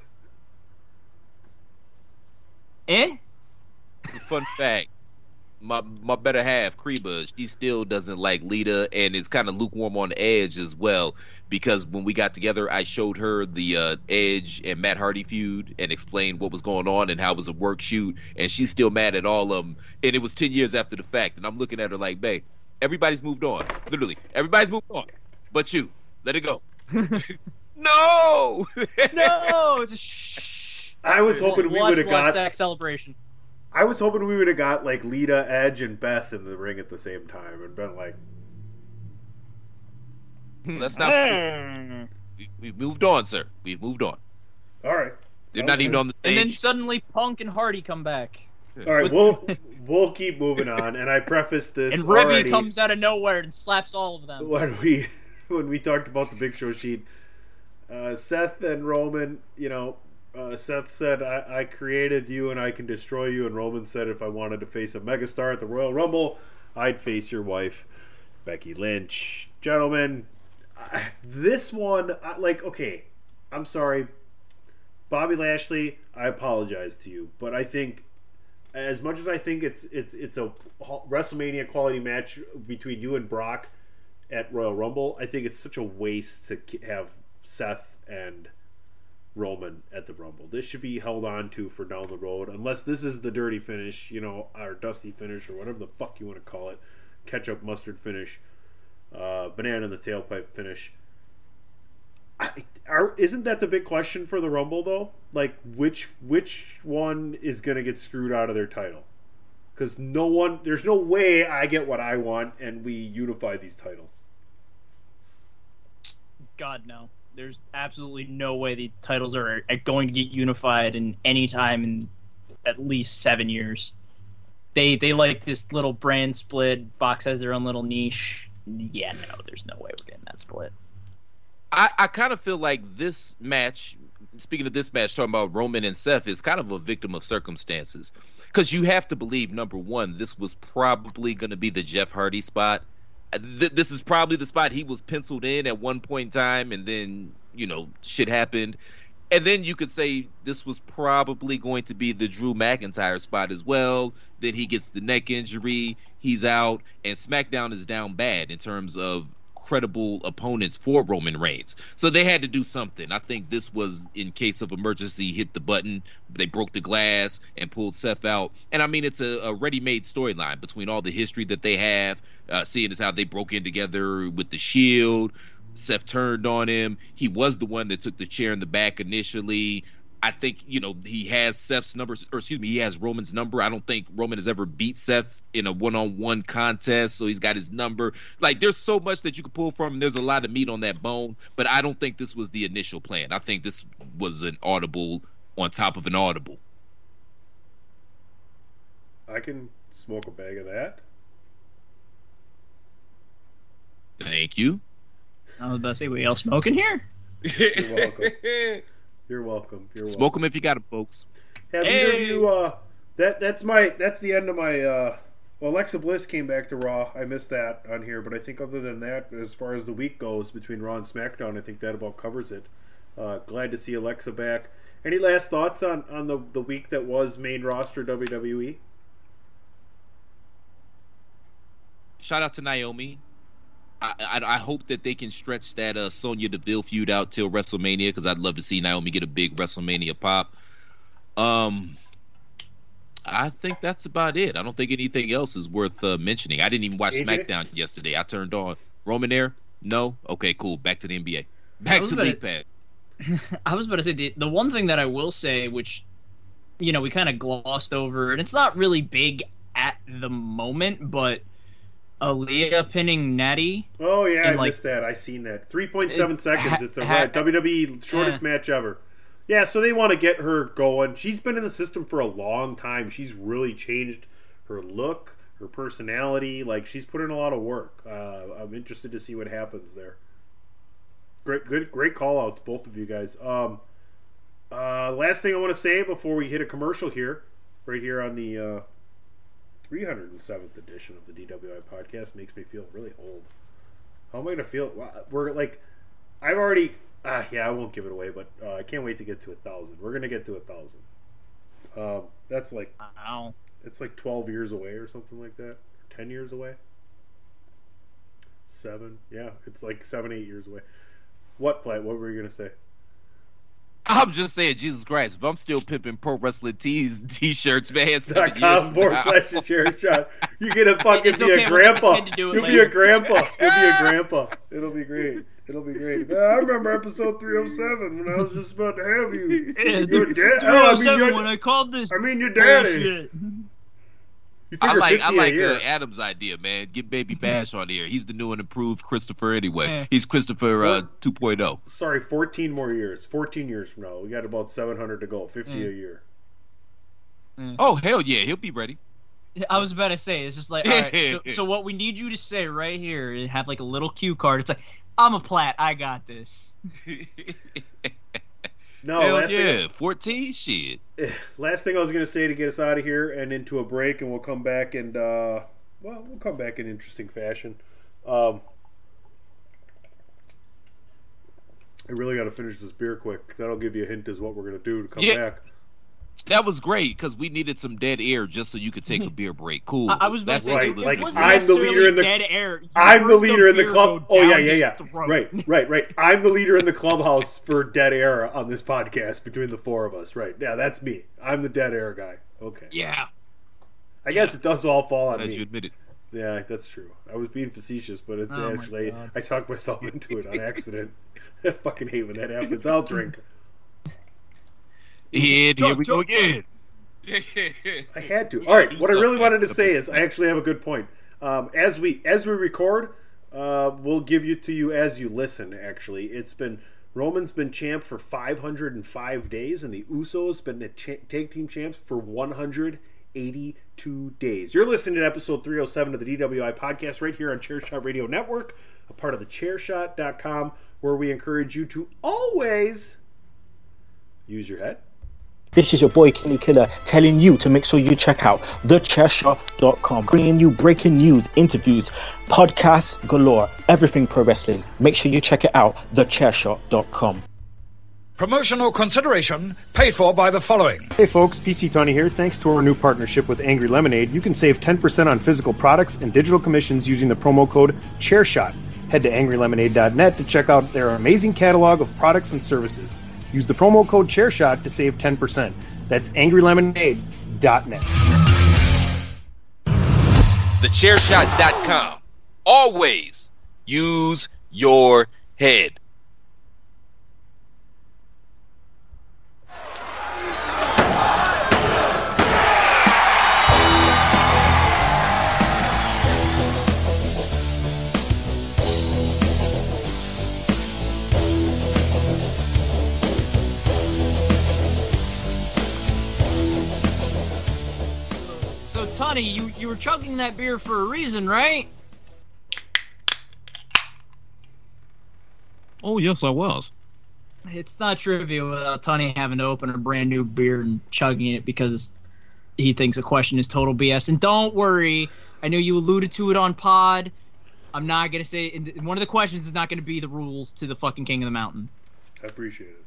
Eh? Fun fact. My my better half, Kreba, she still doesn't like Lita and is kind of lukewarm on the Edge as well, because when we got together, I showed her the uh, Edge and Matt Hardy feud and explained what was going on and how it was a work shoot, and she's still mad at all of them. And it was ten years after the fact, and I'm looking at her like, babe, everybody's moved on. Literally, everybody's moved on. But you, let it go. No! No! It's a shh. I was hoping we Watch would have got... Sack celebration. I was hoping we would have got, like, Lita, Edge, and Beth in the ring at the same time and been like... Let's not... we, we've moved on, sir. We've moved on. All right. They're not even on the stage. And then suddenly Punk and Hardy come back. All right, we'll, we'll keep moving on. And I preface this And Reby already comes out of nowhere and slaps all of them. when we when we talked about the Big Show sheet. Uh, Seth and Roman, you know... Uh, Seth said, I, I created you and I can destroy you. And Roman said, if I wanted to face a megastar at the Royal Rumble, I'd face your wife, Becky Lynch. Gentlemen, I, this one, I, like, okay, I'm sorry. Bobby Lashley, I apologize to you. But I think, as much as I think it's it's it's a WrestleMania quality match between you and Brock at Royal Rumble, I think it's such a waste to have Seth and Roman at the Rumble. This should be held on to for down the road, unless this is the dirty finish, you know, or dusty finish, or whatever the fuck you want to call it, ketchup mustard finish, uh, banana in the tailpipe finish. I, are, isn't that the big question for the Rumble though? Like, which which one is gonna get screwed out of their title? Because no one, there's no way I get what I want and we unify these titles. God no. There's absolutely no way the titles are going to get unified in any time in at least seven years. They they like this little brand split. Fox has their own little niche. Yeah, no, there's no way we're getting that split. I, I kind of feel like this match, speaking of this match, talking about Roman and Seth, is kind of a victim of circumstances. Because you have to believe, number one, this was probably going to be the Jeff Hardy spot. This is probably the spot he was penciled in at one point in time, and then, you know, shit happened. And then you could say this was probably going to be the Drew McIntyre spot as well. Then he gets the neck injury, he's out, and SmackDown is down bad in terms of credible opponents for Roman Reigns. So they had to do something. I think this was, in case of emergency, hit the button, they broke the glass and pulled Seth out. And I mean, it's a, a ready-made storyline between all the history that they have, uh, seeing as how they broke in together with the Shield. Seth turned on him. He was the one that took the chair in the back initially. I think, you know, he has Seth's number, or excuse me, he has Roman's number. I don't think Roman has ever beat Seth in a one-on-one contest, so he's got his number. Like, there's so much that you could pull from, and there's a lot of meat on that bone, but I don't think this was the initial plan. I think this was an audible on top of an audible. I can smoke a bag of that. Thank you. I was about to say, we all smoking here? You're welcome. You're welcome. You're Smoke welcome. them if you got them, folks. Have Hey! either of you? Uh, that that's my that's the end of my. Uh, well, Alexa Bliss came back to Raw. I missed that on here, but I think other than that, as far as the week goes between Raw and SmackDown, I think that about covers it. Uh, glad to see Alexa back. Any last thoughts on, on the the week that was main roster W W E? Shout out to Naomi. I, I, I hope that they can stretch that uh, Sonya Deville feud out till WrestleMania, because I'd love to see Naomi get a big WrestleMania pop. Um, I think that's about it. I don't think anything else is worth uh, mentioning. I didn't even watch A J? SmackDown yesterday. I turned on Roman there. No? Okay, cool. Back to the N B A. Back was to about League to- Pass. I was about to say, the, the one thing that I will say, which, you know, we kind of glossed over, and it's not really big at the moment, but Aaliyah pinning Natty. Oh yeah, And, I like, missed that. I seen that. Three point seven It- seconds. ha- It's a ha- W W E shortest yeah. match ever. Yeah, so they want to get her going. She's been in the system for a long time. She's really changed her look, her personality. Like, she's put in a lot of work. Uh, I'm interested to see what happens there. Great, good, great call out to both of you guys. Um, uh, last thing I want to say before we hit a commercial here, right here on the uh, three hundred seventh edition of the D W I podcast makes me feel really old. How am I gonna feel? We're like, I've already. Ah, yeah, I won't give it away, but uh, I can't wait to get to a thousand. We're gonna get to a thousand. Um, that's like, Wow. it's like twelve years away or something like that. Ten years away. Seven, yeah, it's like seven, eight years away. What, Platt? What were you gonna say? I'm just saying, Jesus Christ, if I'm still pimping pro wrestling tees, t-shirts, man, seven Dot com years forward now. slash the chair shot. You get a fucking It's be okay, a we'll get the grandpa. kid to do it You'll be later. a grandpa. You'll be a grandpa. It'll be great. It'll be great. I remember episode three oh seven when I was just about to have you. Yeah, Your th- dad. three Oh, I oh mean, seven your, when I called this I mean, your daddy. bullshit. You I figure like I fifty a like year. uh, Adam's idea, man. Get Baby Bash on here. He's the new and improved Christopher anyway. Yeah. He's Christopher uh, two point oh. Sorry, fourteen more years. fourteen years from now. We got about seven hundred to go. fifty Mm. a year. Oh, hell yeah. He'll be ready. I was about to say, it's just like, all right, so, so what we need you to say right here, and have like a little cue card. It's like, I'm a Platt. I got this. No, hell last yeah. thing, fourteen? Shit. last thing I was going to say to get us out of here and into a break, and we'll come back and, uh, well, we'll come back in interesting fashion. Um, I really got to finish this beer quick. That'll give you a hint as what we're going to do to come Yeah. back. That was great because we needed some dead air just so you could take a beer break. Cool. I, I was about That's to say, right, it, like, it wasn't I'm the necessarily leader in the- dead air. You I'm the heard leader in the beer club. go Oh, yeah, down yeah, his yeah. throat. Right, right, right. I'm the leader in the clubhouse for dead air on this podcast between the four of us. Right. Yeah, that's me. I'm the dead air guy. Okay. Yeah. I guess it does all fall on Glad me. you admit it. Yeah, that's true. I was being facetious, but it's Oh my actually God. I talked myself into it on accident. I fucking hate when that happens. I'll drink. And here Chuck, we go Chuck. again. I had to. All right. do What I really something. wanted to say is I actually have a good point. Um, as we as we record, uh, we'll give you to you as you listen. Actually, it's been Roman's been champ for five hundred five days, and the Usos been the cha- tag team champs for one hundred eighty-two days. You're listening to episode three oh seven of the D W I podcast right here on Chairshot Radio Network, a part of the chairshot dot com, where we encourage you to always use your head. This is your boy Kenny Killer telling you to make sure you check out the chair shot dot com, bringing you breaking news, interviews, podcasts galore, everything pro wrestling. Make sure you check it out, the chair shot dot com. Promotional consideration paid for by the following. Hey folks, P C Tony here. Thanks to our new partnership with Angry Lemonade, you can save ten percent on physical products and digital commissions using the promo code ChairShot. Head to angry lemonade dot net to check out their amazing catalog of products and services. Use the promo code ChairShot to save ten percent. That's angry lemonade dot net. the chair shot dot com. Always use your head. So, Tony, you, you were chugging that beer for a reason, right? Oh, yes, I was. It's not trivial without Tony having to open a brand new beer and chugging it because he thinks a question is total B S. And don't worry, I know you alluded to it on pod. I'm not going to say, and one of the questions is not going to be the rules to the fucking King of the Mountain. I appreciate it.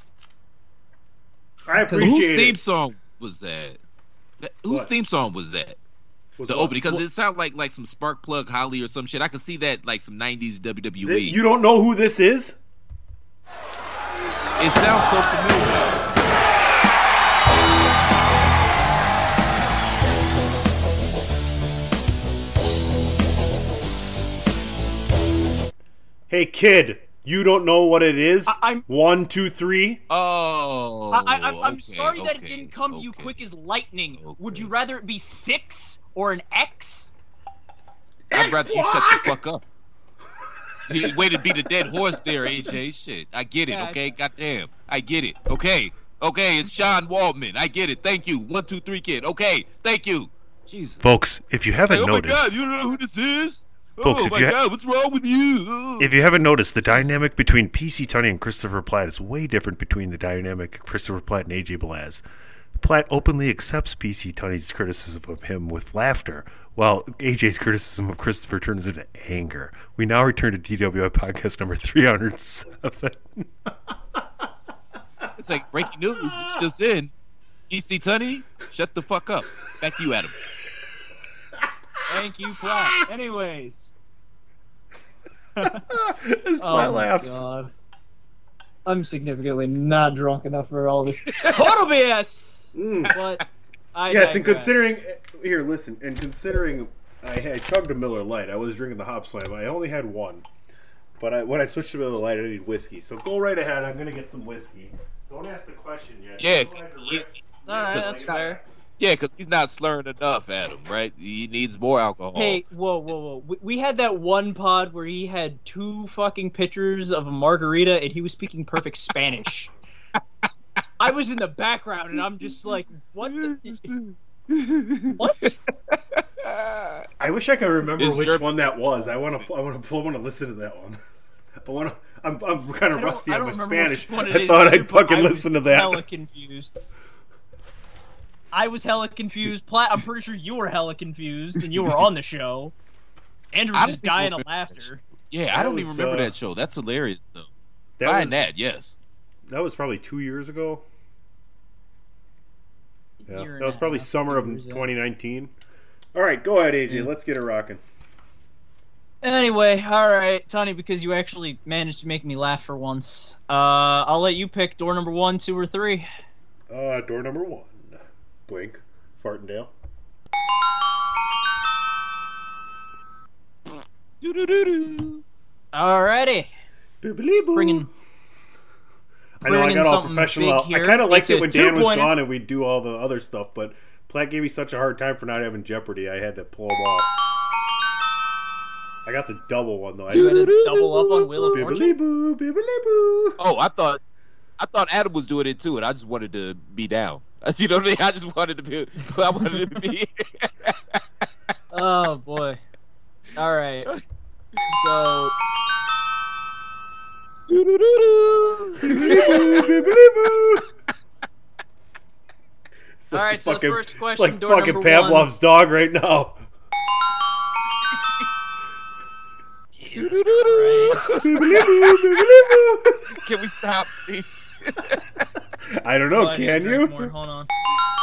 I Whose appreciate theme it. song was that? That- Whose What? theme song was that? Was The what? opening, because Well, it sounded like like some Spark Plug Holly or some shit. I could see that like some nineties W W E. th- you don't know who this is? It sounds so familiar. Hey kid, you don't know what it is? I- I'm- One, two, three. Oh, I, I, I'm, I'm okay, sorry that it okay, didn't come to you okay. quick as lightning. Would Okay. you rather it be six or an X? I'd rather you shut the fuck up. You way to beat a dead horse there, A J. Shit, I get it. Yeah, Okay, goddamn, I get it. Okay, okay, it's Sean Waldman. I get it. Thank you. One, two, three, kid. Okay, thank you. Jesus. Folks, if you haven't Hey, oh noticed, my God, you don't know who this is? Folks, oh if my you ha- God, what's wrong with you? Oh. if you haven't noticed, the dynamic between P C Tunney and Christopher Platt is way different between the dynamic of Christopher Platt and A J Blaz. Platt openly accepts P C Tunney's criticism of him with laughter, while A J's criticism of Christopher turns into anger. We now return to D W I podcast number three hundred seven. It's like breaking news. It's just in. P C Tunney, shut the fuck up. Back to you, Adam. Thank you, Platt. Anyways. As oh Platt my laughs. God. I'm significantly not drunk enough for all this total B S. Mm. But I yes, and digress. considering here, listen, and considering I had chugged a Miller Lite, I was drinking the Hop Slam. I only had one, but I, when I switched to Miller Lite, I need whiskey. So go right ahead. I'm gonna get some whiskey. Don't ask the question yet. Yeah, Go ahead and he- rip. All right, that's fair. Yeah, because he's not slurring enough, Adam, right? He needs more alcohol. Hey, whoa, whoa, whoa. We, we had that one pod where he had two fucking pictures of a margarita and he was speaking perfect Spanish. I was in the background and I'm just like, what the... What? I wish I could remember Is which Germ- one that was. I want to. I want to. I want to listen to that one. I want to. I'm. I'm kind I of don't- rusty I on don't my remember Spanish. which one it I is thought either, I'd but fucking I was listen to that. hella confused. I was hella confused. Platt, I'm pretty sure you were hella confused and you were on the show. Andrew I was just don't dying of remember laughter. Yeah, That I don't was, even remember uh, that show. That's hilarious, though. That Fine was, that, yes. that was probably two years ago. Yeah, Year and that was a probably half, summer of two years, yeah. twenty nineteen. All right, go ahead, A J. Yeah. Let's get it rocking. Anyway, alright, Tony, because you actually managed to make me laugh for once, uh, I'll let you pick door number one, two, or three. Uh, door number one. Blink. Fartendale. Doo-doo-doo-doo. Alrighty. Boobily-boo. Bringing, I know I bringing got all something professional. big out. I here. kind of liked It's it a when Dan was two-pointer. gone and we'd do all the other stuff, but Platt gave me such a hard time for not having Jeopardy, I had to pull him off. I got the double one though. I You had to double up on Wheel of Fortune? Bibbly-boo, bibbly-boo. Oh, I thought I thought Adam was doing it too, and I just wanted to be down. You know what I mean? I just wanted to be. I wanted to be. Oh, boy. Alright. So, Bibbly-boo. It's All right, so the fucking, first it's question, like door fucking number Pavlov's dog right now. Jesus Christ. Bibbly-boo, bibbly-boo. Can we stop, please? I don't know, Oh, I need to can drink you? more. Hold on.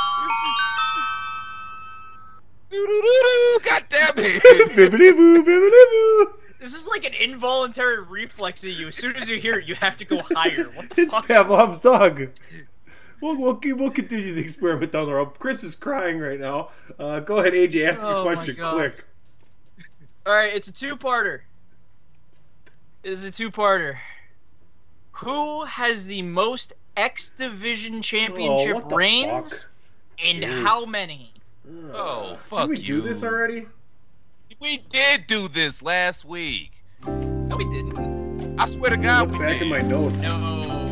God damn it! Bibbly-boo, bibbly-boo. This is like an involuntary reflex of you. As soon as you hear it, you have to go higher. What the It's fuck? Pavlov's dog. We'll, we'll, keep, we'll continue the experiment down the road. Chris is crying right now. Uh, go ahead, A J. Ask your Oh, my question God. quick. Alright, it's a two-parter. It is a two-parter. Who has the most X Division Championship Oh, what the reigns, fuck? and Jeez. how many? Oh, Did fuck we you. do this already? We did do this last week. No, we didn't. I swear to God, Look we back did. in my notes. No.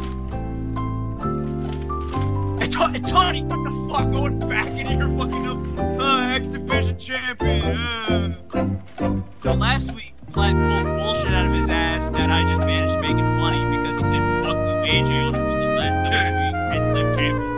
Hey, Ta- Tony, what the fuck? Going back in here fucking up uh, X Division champion. Uh. So last week, Platt pulled bullshit out of his ass that I just managed to make it funny because he said, fuck you, A J, who was the last W W E Grand Slam champion.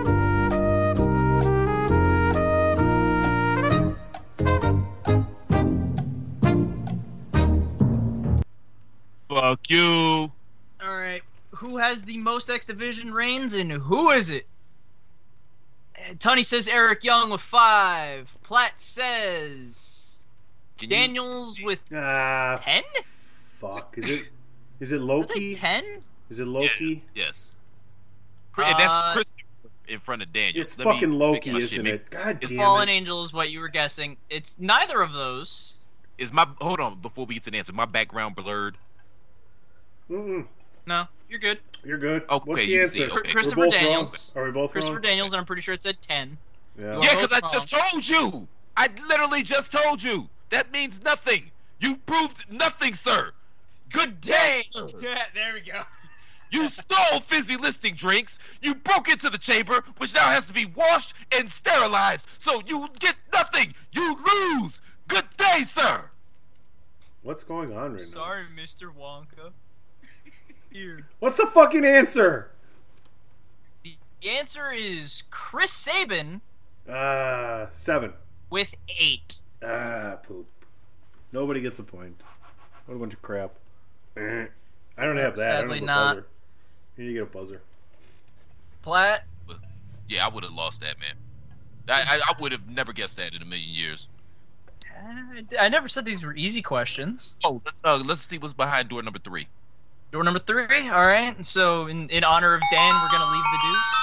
Fuck you. Alright, who has the most X Division reigns and who is it? Uh, Tony says Eric Young with five. Platt says Can you- Daniels with Ah, ten? fuck. Is it? Is it That's Loki? like ten? Is it Loki? Yes. yes. And that's Uh, Chris in front of Daniels. It's Let me fucking fix Loki, my shit. isn't Make- it? God It's damn Fallen it. Angel is what you were guessing. It's neither of those. Is my hold on before we get to the answer? My background blurred. Mm-mm. No, you're good. You're good. Okay, What's the you can see answer? it, okay. We're Christopher both Daniels. wrong. Are we both Christopher wrong? Daniels, and I'm pretty sure it said ten. Yeah. You Yeah, are because I both just wrong. told you. I literally just told you. That means nothing. You proved nothing, sir. Good day. Yeah, there we go. You stole fizzy listing drinks. You broke into the chamber, which now has to be washed and sterilized. So you get nothing. You lose. Good day, sir. What's going on right now? Sorry, Mister Wonka. Here. What's the fucking answer? The The answer is Chris Sabin. Uh, seven. With eight. Ah, poop. Nobody gets a point. What a bunch of crap. I don't have that. Sadly I don't have a not. buzzer. You need to get a buzzer. Platt? Yeah, I would have lost that, man. I, I, I would have never guessed that in a million years. I never said these were easy questions. Oh, let's uh, let's see what's behind door number three. Door number three? All right. So, in, in honor of Dan, we're going to leave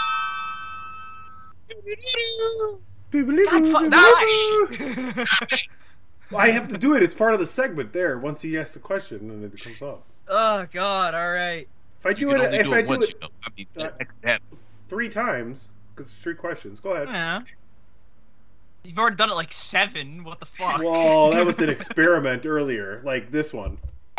the deuce. God, fuck, nice! I have to do it. It's part of the segment there. Once he asks the question, and it comes up. Oh God! All right. If I do You can it, only if do I it do once, it you know. I mean, uh, that could happen. three times, because it's three questions. Go ahead. Yeah. You've already done it like seven. What the fuck? Well, that was an experiment earlier, like this one.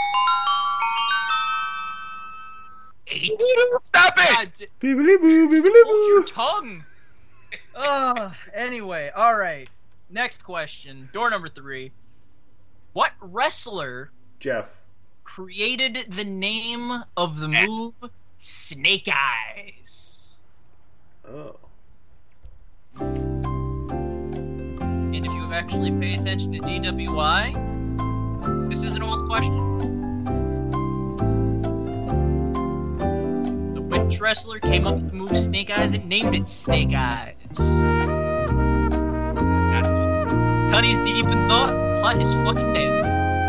Eight. Stop it! Hold your tongue. Uh, anyway, all right. Next question. Door number three. What wrestler Jeff created the name of the move Snake Eyes? Oh. And if you actually pay attention to D W I, this is an old question. The which wrestler came up with the move Snake Eyes and named it Snake Eyes? Tony's deep in thought. Platt is fucking dancing.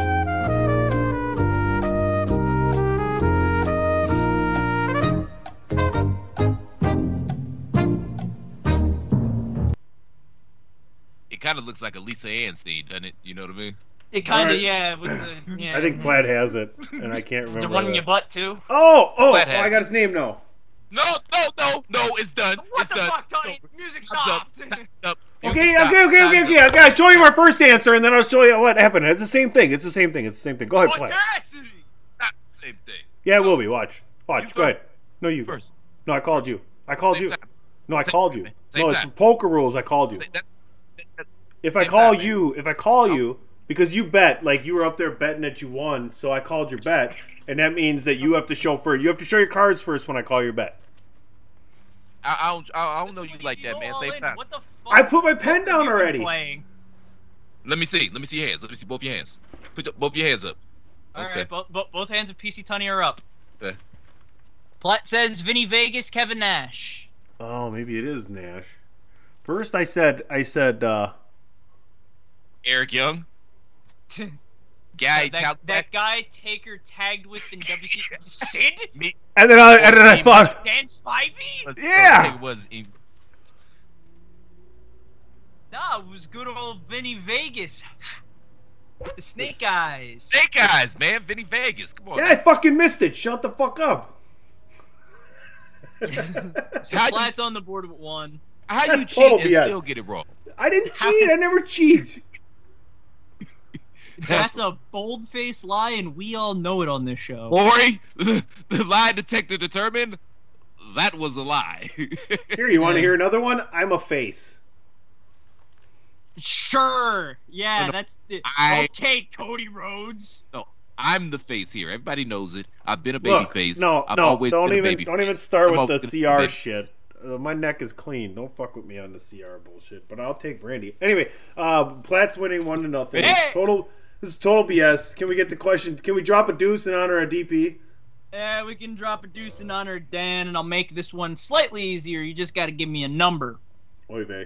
It kind of looks like a Lisa Ann scene, doesn't it? You know what I mean? It kind of, Alright. yeah, with the, yeah. I think Platt has it, and I can't remember. Is there one in that. your butt, too? Oh, oh, Platt oh has I got it. his name now. No, no, no, no, it's done. What it's the done. fuck, Tony? So, Music time's up. stopped. Time's up. Music Okay, stop. okay, okay, okay, Time's okay. up. I gotta show you our first answer, and then I'll show you what happened. It's the same thing. It's the same thing. It's the same thing. Go ahead, Platt. Audacity! Not the same thing. Yeah, it will be. Watch. Watch. You Go first. ahead. No, you. First. No, I called you. I called Same you. time. No, I Same called time, you. man. Same No, it's time. poker rules. I called you. Say that- that- If I same call time, man. you, if I call you, because you bet, like you were up there betting that you won, so I called your bet, and that means that you have to show first. You have to show your cards first when I call your bet. I, I don't, I, I don't know you like that, man. Same time. What the fuck? I put my pen down have you been already. Playing? Let me see. Let me see your hands. Let me see both your hands. Put the, both your hands up. All Okay. right, both, both, both hands of P C Tunney are up. Okay. Platt says Vinny Vegas, Kevin Nash. Oh, maybe it is Nash. First, I said, I said, uh, Eric Young. Guy, that, Tal- that guy Taker tagged with in W C W. Sid? Me. and then I, and then I thought, Dan Spivey? Was, Yeah. It was. It, Nah, it was good old Vinny Vegas. The Snake Eyes. Snake Eyes, man. Vinny Vegas. Come on. yeah, I fucking missed it. Shut the fuck up. So How you- Platt's on the board with one. How you cheat Total and B S. still get it wrong? I didn't cheat. I never cheat. That's a bold-faced lie, and we all know it on this show. Lori, the lie detector determined that was a lie. Here, you want to hear another one? I'm a face. Sure. Yeah, No, no, that's the... I- Okay, Cody Rhodes. No, I'm the face here. Everybody knows it. I've been a baby Look, face. no, I've no, always don't been a even, baby don't even face. start I'm with the always C been a R baby- shit. Uh, my neck is clean. Don't fuck with me on the C R bullshit. But I'll take Brandy. Anyway, uh, Platt's winning one to nothing. Hey! This is total. This is total B S. Can we get the question? Can we drop a deuce in honor of D P? Yeah, we can drop a deuce in honor of Dan, and I'll make this one slightly easier. You just got to give me a number. Oy vey.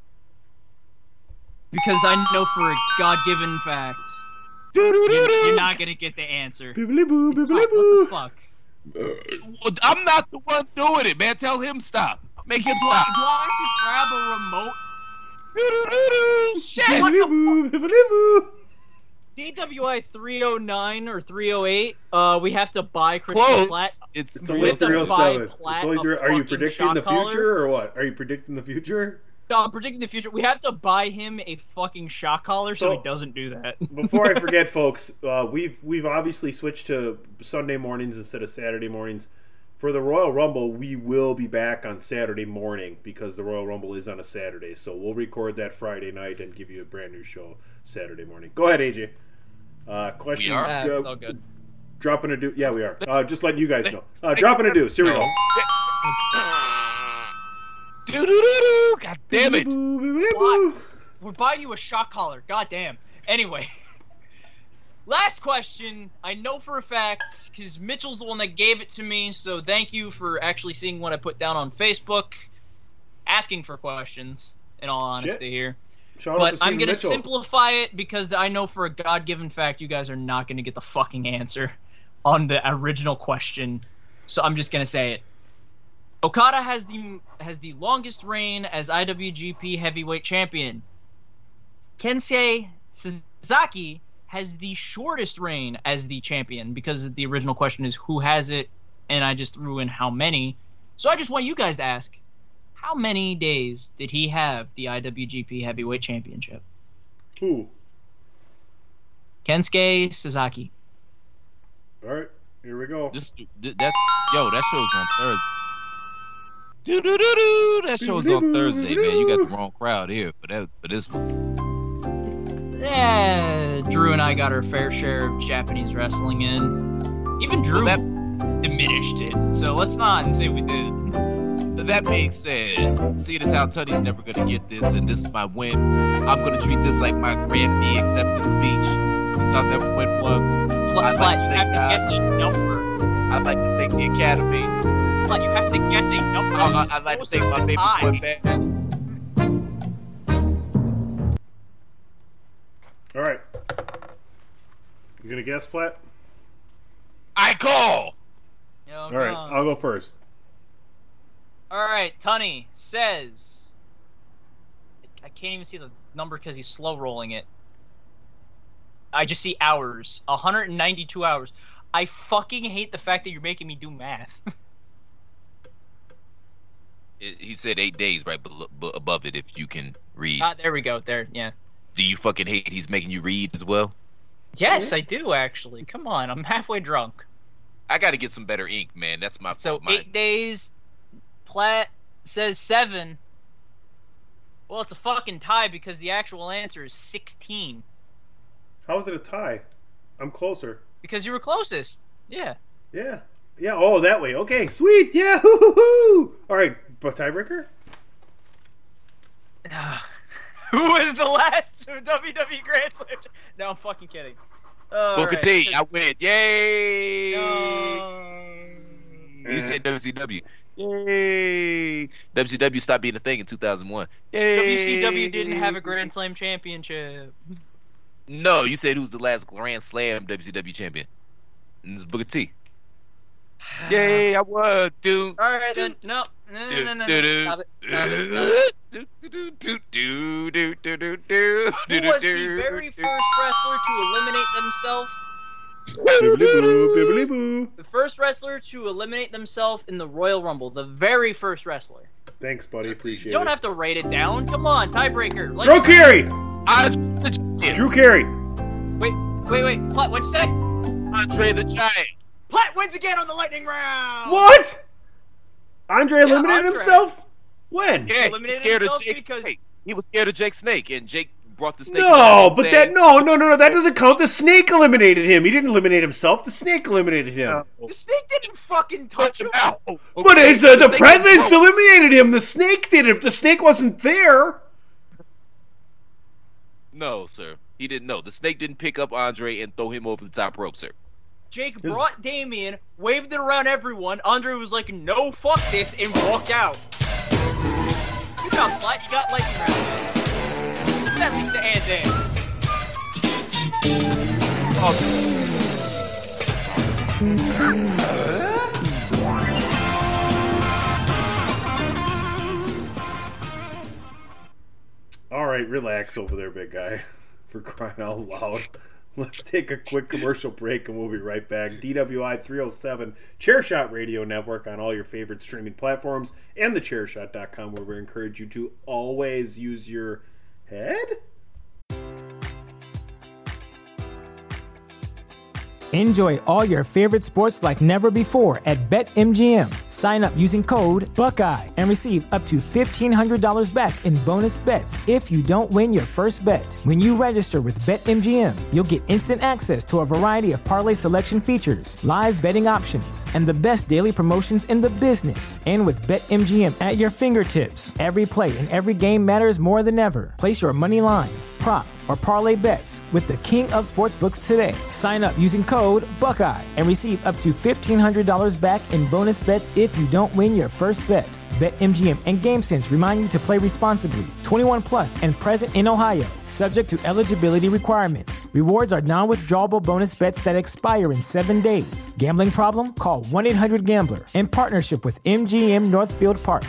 Because I know for a God-given fact, you're, you're not going to get the answer. Bibbly boo, bibbly What boo. the fuck? Well, I'm not the one doing it, man. Tell him stop. Make him Do I, stop. do I have to grab a remote? Shit. Bibbly boo, bibbly boo. D W I three oh nine or three oh eight, uh, we have to buy Christopher Close. Platt. It's, It's We only have to three oh buy seven. Platt It's only a three. Are you fucking predicting shock the collar. future or what? Are you predicting the future? No, I'm predicting the future. We have to buy him a fucking shock collar so, So- he doesn't do that. Before I forget, folks, uh, we've we've obviously switched to Sunday mornings instead of Saturday mornings. For the Royal Rumble, we will be back on Saturday morning because the Royal Rumble is on a Saturday. So we'll record that Friday night and give you a brand new show Saturday morning. Go ahead, A J. Uh, question. We are? Ah, uh, it's all good. dropping a deuce. Yeah, we are. Uh, just letting you guys know. Uh, dropping a deuce. Here we No. go. Do-do-do-do. God damn it. What? We're buying you a shock collar. God damn. Anyway. Last question. I know for a fact, because Mitchell's the one that gave it to me, so thank you for actually seeing what I put down on Facebook. Asking for questions, in all honesty Shit. here. Shout out But to Stephen I'm going to Mitchell. simplify it because I know for a God-given fact you guys are not going to get the fucking answer on the original question. So I'm just going to say it. Okada has the has the longest reign as I W G P Heavyweight Champion. Kensuke Sasaki has the shortest reign as the champion because the original question is who has it, and I just threw in how many. So I just want you guys to ask, how many days did he have the I W G P Heavyweight Championship? Who? Kensuke Sasaki. All right, here we go. This, that, yo, that show's on Thursday. Do do do do. That show's on Thursday, man. You got the wrong crowd here for that for this one. Yeah, Drew and I got our fair share of Japanese wrestling in. Even Drew Well, diminished it, so let's not say we did. That being said, seeing as how Tuddy's never gonna get this, and this is my win, I'm gonna treat this like my Grand Prix acceptance speech. Since I've never won one, Plat, I'd Plat, like you to have thank to God. guess a number. I'd like to thank the Academy. Plat, you have to guess a number. I- I'd like to thank my favorite High. boy bands. All right. You gonna guess, Platt? I call. Yo, All right, come on. I'll go first. All right, Tunney says. I can't even see the number because he's slow rolling it. I just see hours. one hundred ninety-two hours. I fucking hate the fact that you're making me do math. It- He said eight days right below, bu- above it if you can read. Ah, there we go. There, yeah. Do you fucking hate he's making you read as well? Yes, I do actually. Come on, I'm halfway drunk. I got to get some better ink, man. That's my So my, eight days. Platt says seven. Well, it's a fucking tie because the actual answer is sixteen. How is it a tie? I'm closer. Because you were closest. Yeah. Yeah. Yeah. Oh, that way. Okay. Sweet. Yeah. Hoo-hoo-hoo. All right. But tiebreaker? Who was the last W W E Grand Slam? cha- No, I'm fucking kidding. All Booker right. T, I win. Yay! No. You said W C W. Yay! W C W stopped being a thing in two thousand one. Yay! W C W didn't have a Grand Slam championship. No, you said who's the last Grand Slam W C W champion? And it's Booker T. Yay, I won, dude. All right, then. No. No, no, no, no. Do, do, Stop it. Stop it. Stop it. Do, do, do, do, do, do, do, do, Who do, was do, the very do. first wrestler to eliminate themselves? Bibbidi-boo, bibbidi-boo. The first wrestler to eliminate themselves in the Royal Rumble. The very first wrestler. Thanks, buddy. Appreciate You don't it. have to write it down. Come on, tiebreaker. Like- Drew Carey. Andre the Giant. Drew Carey. Wait, wait, wait. Platt, what'd you say? Andre the Giant. Platt wins again on the lightning round. What? Andre Yeah, eliminated Andre. himself? When? Yeah, he was Eliminated scared of himself Jake because- Snake. He was scared of Jake Snake, and Jake brought the snake. No, into but the that thing. no, no, no, no. That doesn't count. The snake eliminated him. He didn't eliminate himself. The snake eliminated him. The snake didn't fucking touch him. Out. But it's, uh, the snake presence broke. eliminated him. The snake did. If the snake wasn't there, No, sir. He didn't know. The snake didn't pick up Andre and throw him over the top rope, sir. Jake brought Damien, waved it around everyone. Andre was like, no, fuck this, and walked out. Good job, Platt. You got lightning round. At least the hand dance. all right, relax over there, big guy. For crying out loud. Let's take a quick commercial break and we'll be right back. D W I three oh seven, Chairshot Radio Network on all your favorite streaming platforms and the chairshot dot com, where we encourage you to always use your head. Enjoy all your favorite sports like never before at BetMGM. Sign up using code Buckeye and receive up to fifteen hundred dollars back in bonus bets if you don't win your first bet. When you register with BetMGM, you'll get instant access to a variety of parlay selection features, live betting options, and the best daily promotions in the business. And with BetMGM at your fingertips, every play and every game matters more than ever. Place your money line, prop, or parlay bets with the king of sportsbooks today. Sign up using code Buckeye and receive up to fifteen hundred dollars back in bonus bets if you don't win your first bet. BetMGM and GameSense remind you to play responsibly. twenty-one plus and present in Ohio, subject to eligibility requirements. Rewards are non-withdrawable bonus bets that expire in seven days. Gambling problem? Call one eight hundred gambler in partnership with M G M Northfield Park.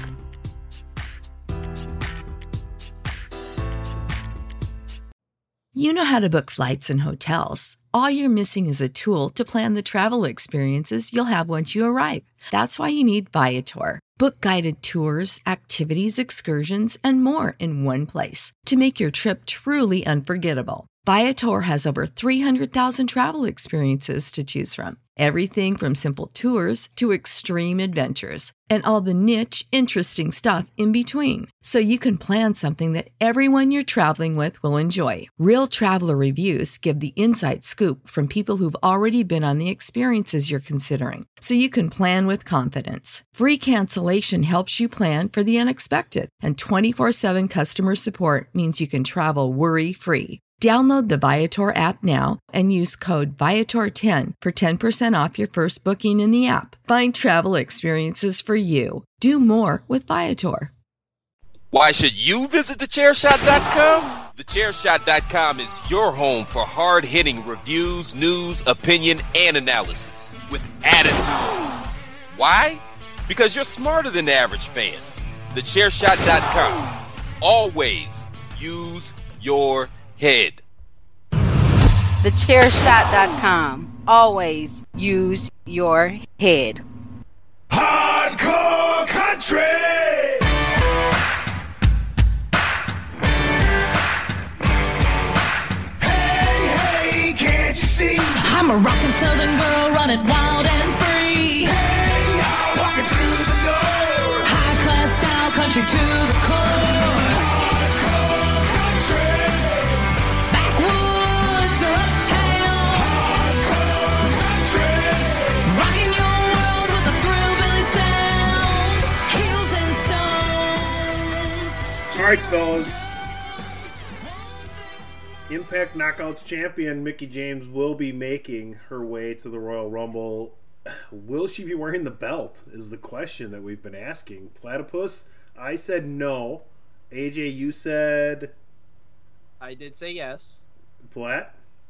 You know how to book flights and hotels. All you're missing is a tool to plan the travel experiences you'll have once you arrive. That's why you need Viator. Book guided tours, activities, excursions, and more in one place to make your trip truly unforgettable. Viator has over three hundred thousand travel experiences to choose from. Everything from simple tours to extreme adventures and all the niche, interesting stuff in between. So you can plan something that everyone you're traveling with will enjoy. Real traveler reviews give the inside scoop from people who've already been on the experiences you're considering. So you can plan with confidence. Free cancellation helps you plan for the unexpected. And twenty-four seven customer support means you can travel worry-free. Download the Viator app now and use code Viator ten for ten percent off your first booking in the app. Find travel experiences for you. Do more with Viator. Why should you visit the chair shot dot com? the chair shot dot com is your home for hard-hitting reviews, news, opinion, and analysis with attitude. Why? Because you're smarter than the average fan. the chair shot dot com. Always use your head. the chair shot dot com. Always use your head. Hardcore country! Hey, hey, can't you see? I'm a rockin' southern girl running wild and free. Hey, y'all walking through the door. High class style country to the core. All right, fellas. Impact Knockouts champion Mickie James will be making her way to the Royal Rumble. Will she be wearing the belt is the question that we've been asking. Platypus, I said no. A J, you said... I did say yes. Plat?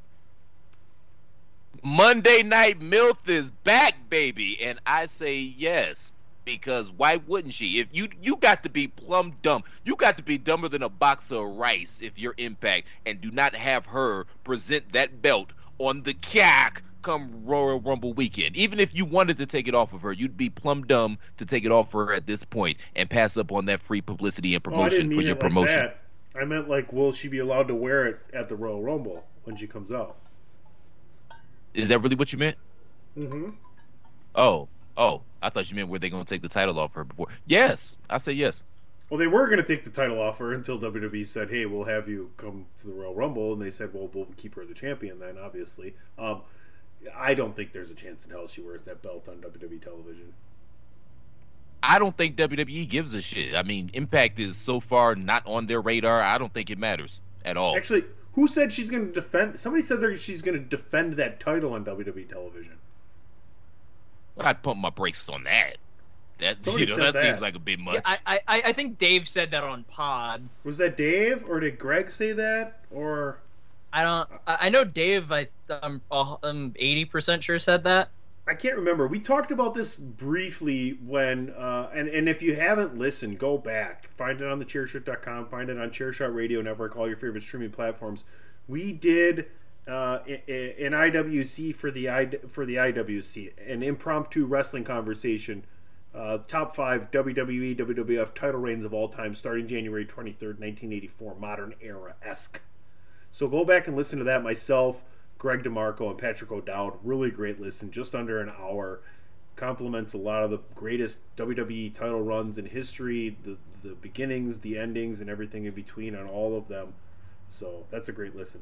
Monday Night MILF is back, baby, and I say yes. Because why wouldn't she? If you you got to be plumb dumb, you got to be dumber than a box of rice if you're Impact, and do not have her present that belt on the cack come Royal Rumble weekend. Even if you wanted to take it off of her, you'd be plumb dumb to take it off her at this point and pass up on that free publicity and promotion oh, I didn't mean for your it promotion. Like that. I meant like, will she be allowed to wear it at the Royal Rumble when she comes out? Is that really what you meant? Mm-hmm. Oh. Oh, I thought you meant were they going to take the title off her before? Yes, I say yes. Well, they were going to take the title off her until W W E said, hey, we'll have you come to the Royal Rumble. And they said, well, we'll keep her the champion then, obviously. Um, I don't think there's a chance in hell she wears that belt on W W E television. I don't think W W E gives a shit. I mean, Impact is so far not on their radar, I don't think it matters at all. Actually, who said she's going to defend? Somebody said that she's going to defend that title on W W E television. I'd pump my brakes on that. That Somebody you know that, that seems like a bit much. Yeah, I, I I think Dave said that on Pod. Was that Dave, or did Greg say that, or I don't. I I know Dave. I I'm I'm eighty percent sure said that. I can't remember. We talked about this briefly when, uh, and and if you haven't listened, go back, find it on the chair shot dot com, find it on Chairshot Radio Network, all your favorite streaming platforms. We did. Uh, an I W C for the I, for the I W C, an impromptu wrestling conversation, uh, top five W W E W W F title reigns of all time, starting January twenty-third, nineteen eighty-four, modern era esque. So go back and listen to that. Myself, Greg DeMarco and Patrick O'Dowd. Really great listen, just under an hour. Complements a lot of the greatest W W E title runs in history, the the beginnings, the endings, and everything in between on all of them. So that's a great listen.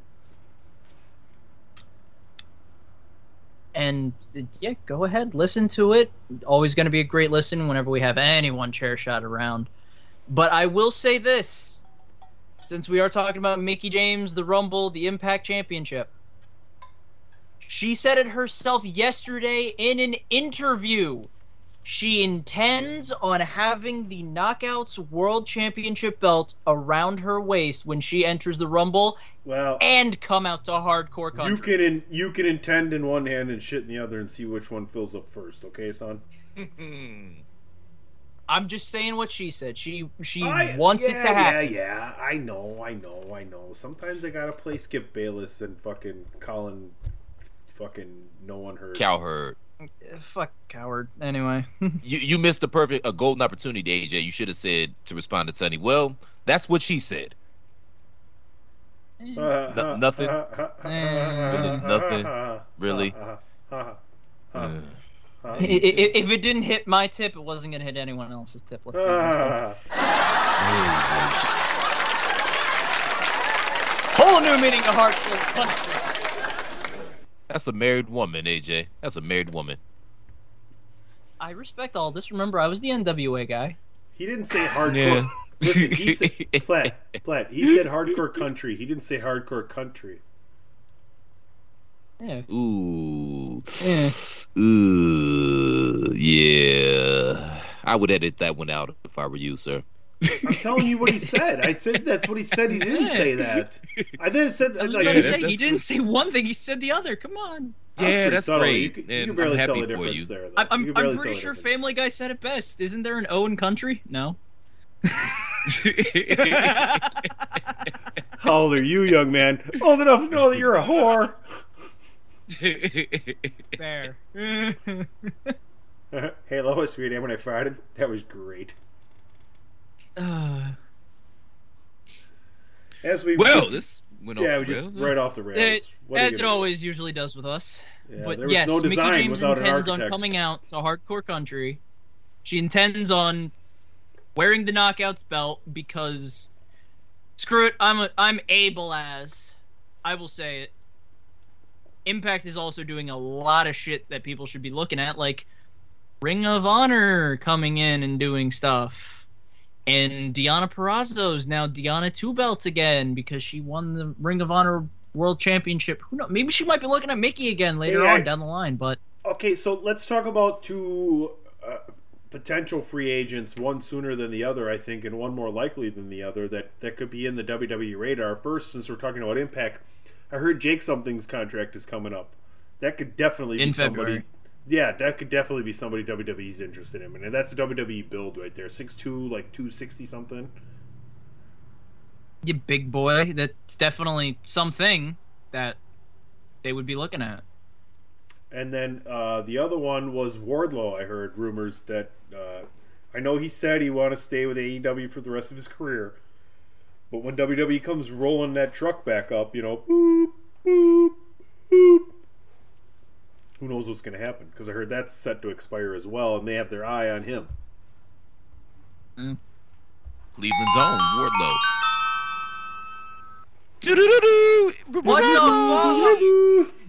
And yeah, go ahead, listen to it. Always going to be a great listen whenever we have anyone chair shot around. But I will say this, since we are talking about Mickie James, the Rumble, the Impact Championship, she said it herself yesterday in an interview. She intends on having the Knockouts World Championship belt around her waist when she enters the Rumble, well, and come out to Hardcore Country. You can in, you can intend in one hand and shit in the other and see which one fills up first, okay, son? I'm just saying what she said. She she I, wants yeah, it to happen. Yeah, yeah, I know, I know, I know. Sometimes I gotta play Skip Bayless and fucking Colin, fucking no one heard. Cowherd. Fuck Coward. Anyway, you you missed a perfect a golden opportunity, A J. You should have said to respond to Sonny. Well, that's what she said. Uh, no, nothing. Uh, uh, uh, really, nothing. Really. If it didn't hit my tip, it wasn't gonna hit anyone else's tip. Let's be honest. Whole new meaning of Hardcore Country. That's a married woman, A J. That's a married woman. I respect all this. Remember, I was the N W A guy. He didn't say hardcore. Yeah. Listen, he said, Platt, Platt, he said hardcore country. He didn't say hardcore country. Yeah. Ooh. Yeah. Ooh. Yeah. I would edit that one out if I were you, sir. I'm telling you what he said. I said that's what he said. He didn't say that. I then said I was like, gonna say he didn't say one thing. He said the other. Come on. Yeah, that's subtle. great. You can, you and can barely I'm happy tell the for difference you. there. Though. I'm I'm, You can barely I'm pretty tell sure the difference. Family Guy said it best. Isn't there an O in country? No. How old are you, young man? Old enough to know that you're a whore. Fair. Hey, Lois, we when I farted. That was great. Uh, As we well, this went yeah, off we the just rails. right off the rails. It, What are you as it gonna do? always usually does with us. Yeah, but there was yes, no Mickie design James without an intends on architect. coming out to Hardcore Country. She intends on wearing the Knockouts belt because screw it, I'm a, I'm able as I will say it. Impact is also doing a lot of shit that people should be looking at, like Ring of Honor coming in and doing stuff. And Deonna Purrazzo's now Deonna Two Belts again because she won the Ring of Honor World Championship. Who knows? Maybe she might be looking at Mickie again later Hey, I- on down the line. But Okay, so let's talk about two uh, potential free agents, one sooner than the other, I think, and one more likely than the other, that, that could be in the W W E radar. First, since we're talking about Impact, I heard Jake Something's contract is coming up. That could definitely be In somebody. February. Yeah, that could definitely be somebody W W E's interested in. And that's a W W E build right there. six two, like two sixty something. you big boy, that's definitely something that they would be looking at. And then uh, the other one was Wardlow. I heard rumors that uh, I know he said he want to stay with A E W for the rest of his career, but when W W E comes rolling that truck back up, you know, boop, boop, boop, who knows what's going to happen? Because I heard that's set to expire as well, and they have their eye on him. Mm. Cleveland's own Wardlow. Do-do-do-do. What the fuck?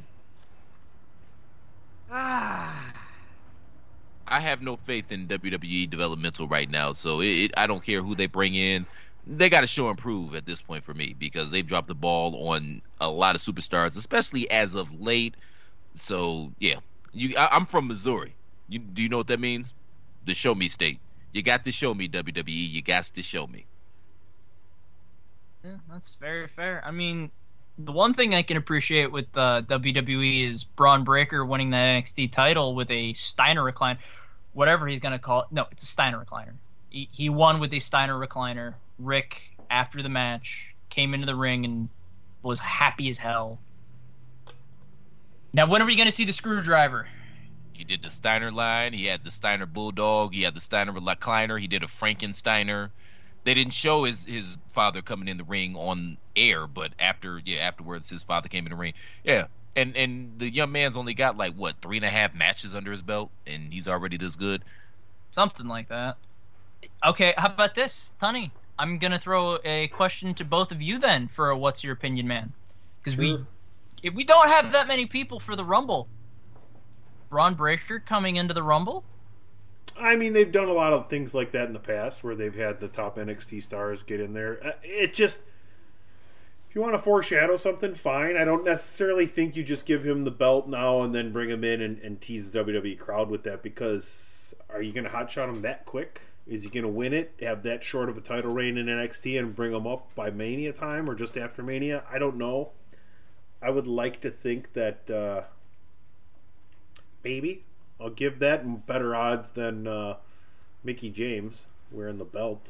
Ah. I have no faith in W W E developmental right now, so it, it, I don't care who they bring in. They got to show and prove at this point for me because they've dropped the ball on a lot of superstars, especially as of late. So yeah, you. I, I'm from Missouri. You, do you know what that means? The show me state. You got to show me, W W E. You got to show me. Yeah, that's very fair. I mean, the one thing I can appreciate with uh, W W E is Braun Breaker winning the N X T title with a Steiner recliner, whatever he's going to call it. No, it's a Steiner recliner. He, he won with a Steiner recliner. Rick, after the match, came into the ring and was happy as hell. Now, when are we going to see the screwdriver? He did the Steiner line. He had the Steiner Bulldog. He had the Steiner recliner. He did a Frankensteiner. They didn't show his, his father coming in the ring on air, but after yeah afterwards his father came in the ring. Yeah, And and the young man's only got like what three and a half matches under his belt, and he's already this good. Something like that. Okay, how about this, Tunny? I'm gonna throw a question to both of you then for a what's your opinion, man? Because we, if we don't have that many people for the Rumble, Braun Breaker coming into the Rumble. I mean, they've done a lot of things like that in the past, where they've had the top N X T stars get in there. Uh, It just. If you want to foreshadow something, fine. I don't necessarily think you just give him the belt now and then bring him in and, and tease the W W E crowd with that, because are you going to hotshot him that quick? Is he going to win it, have that short of a title reign in N X T and bring him up by Mania time or just after Mania? I don't know. I would like to think that uh, maybe I'll give that better odds than uh, Mickie James wearing the belt.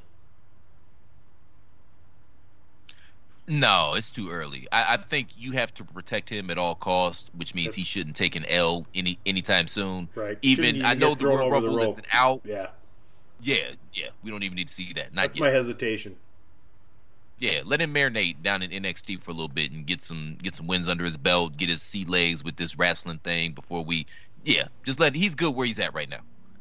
No, it's too early. I, I think you have to protect him at all costs, which means That's, he shouldn't take an L any anytime soon. Right. Even, even I know get the thrown Royal over the Rumble rope. isn't out. Yeah. Yeah, yeah. We don't even need to see that. Not That's yet. my hesitation. Yeah, let him marinate down in N X T for a little bit and get some get some wins under his belt, get his sea legs with this wrestling thing before we. Yeah, just let he's good where he's at right now.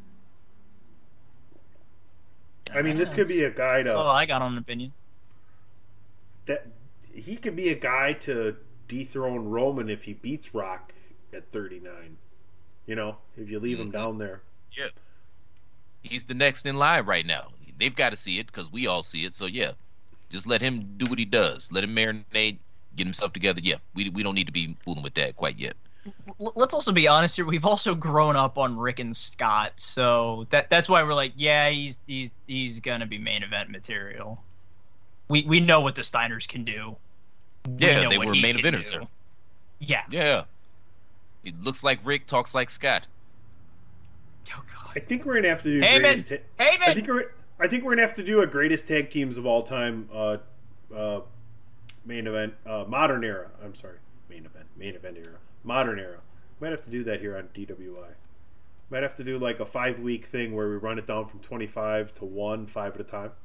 I mean, this could be a guy to. So I got an opinion. That he could be a guy to dethrone Roman if he beats Rock at thirty-nine. You know, if you leave mm-hmm. him down there. Yeah, he's the next in line right now. They've got to see it because we all see it. So yeah, just let him do what he does. Let him marinate, get himself together. Yeah, we we don't need to be fooling with that quite yet. Let's also be honest here. We've also grown up on Rick and Scott, so that that's why we're like, yeah, he's he's he's gonna be main event material. We we know what the Steiners can do. We Yeah, know they what were he main can eventers. do. Sir. Yeah. Yeah. It looks like Rick, talks like Scott. Oh God. I think we're gonna have to do. Heyman! greatest ta- Heyman! I think we're. I think we're gonna have to do a greatest tag teams of all time. Uh, uh, main event, uh, modern era. I'm sorry, main event, main event era, modern era. Might have to do that here on D W I. Might have to do like a five week thing where we run it down from twenty-five to one, five at a time.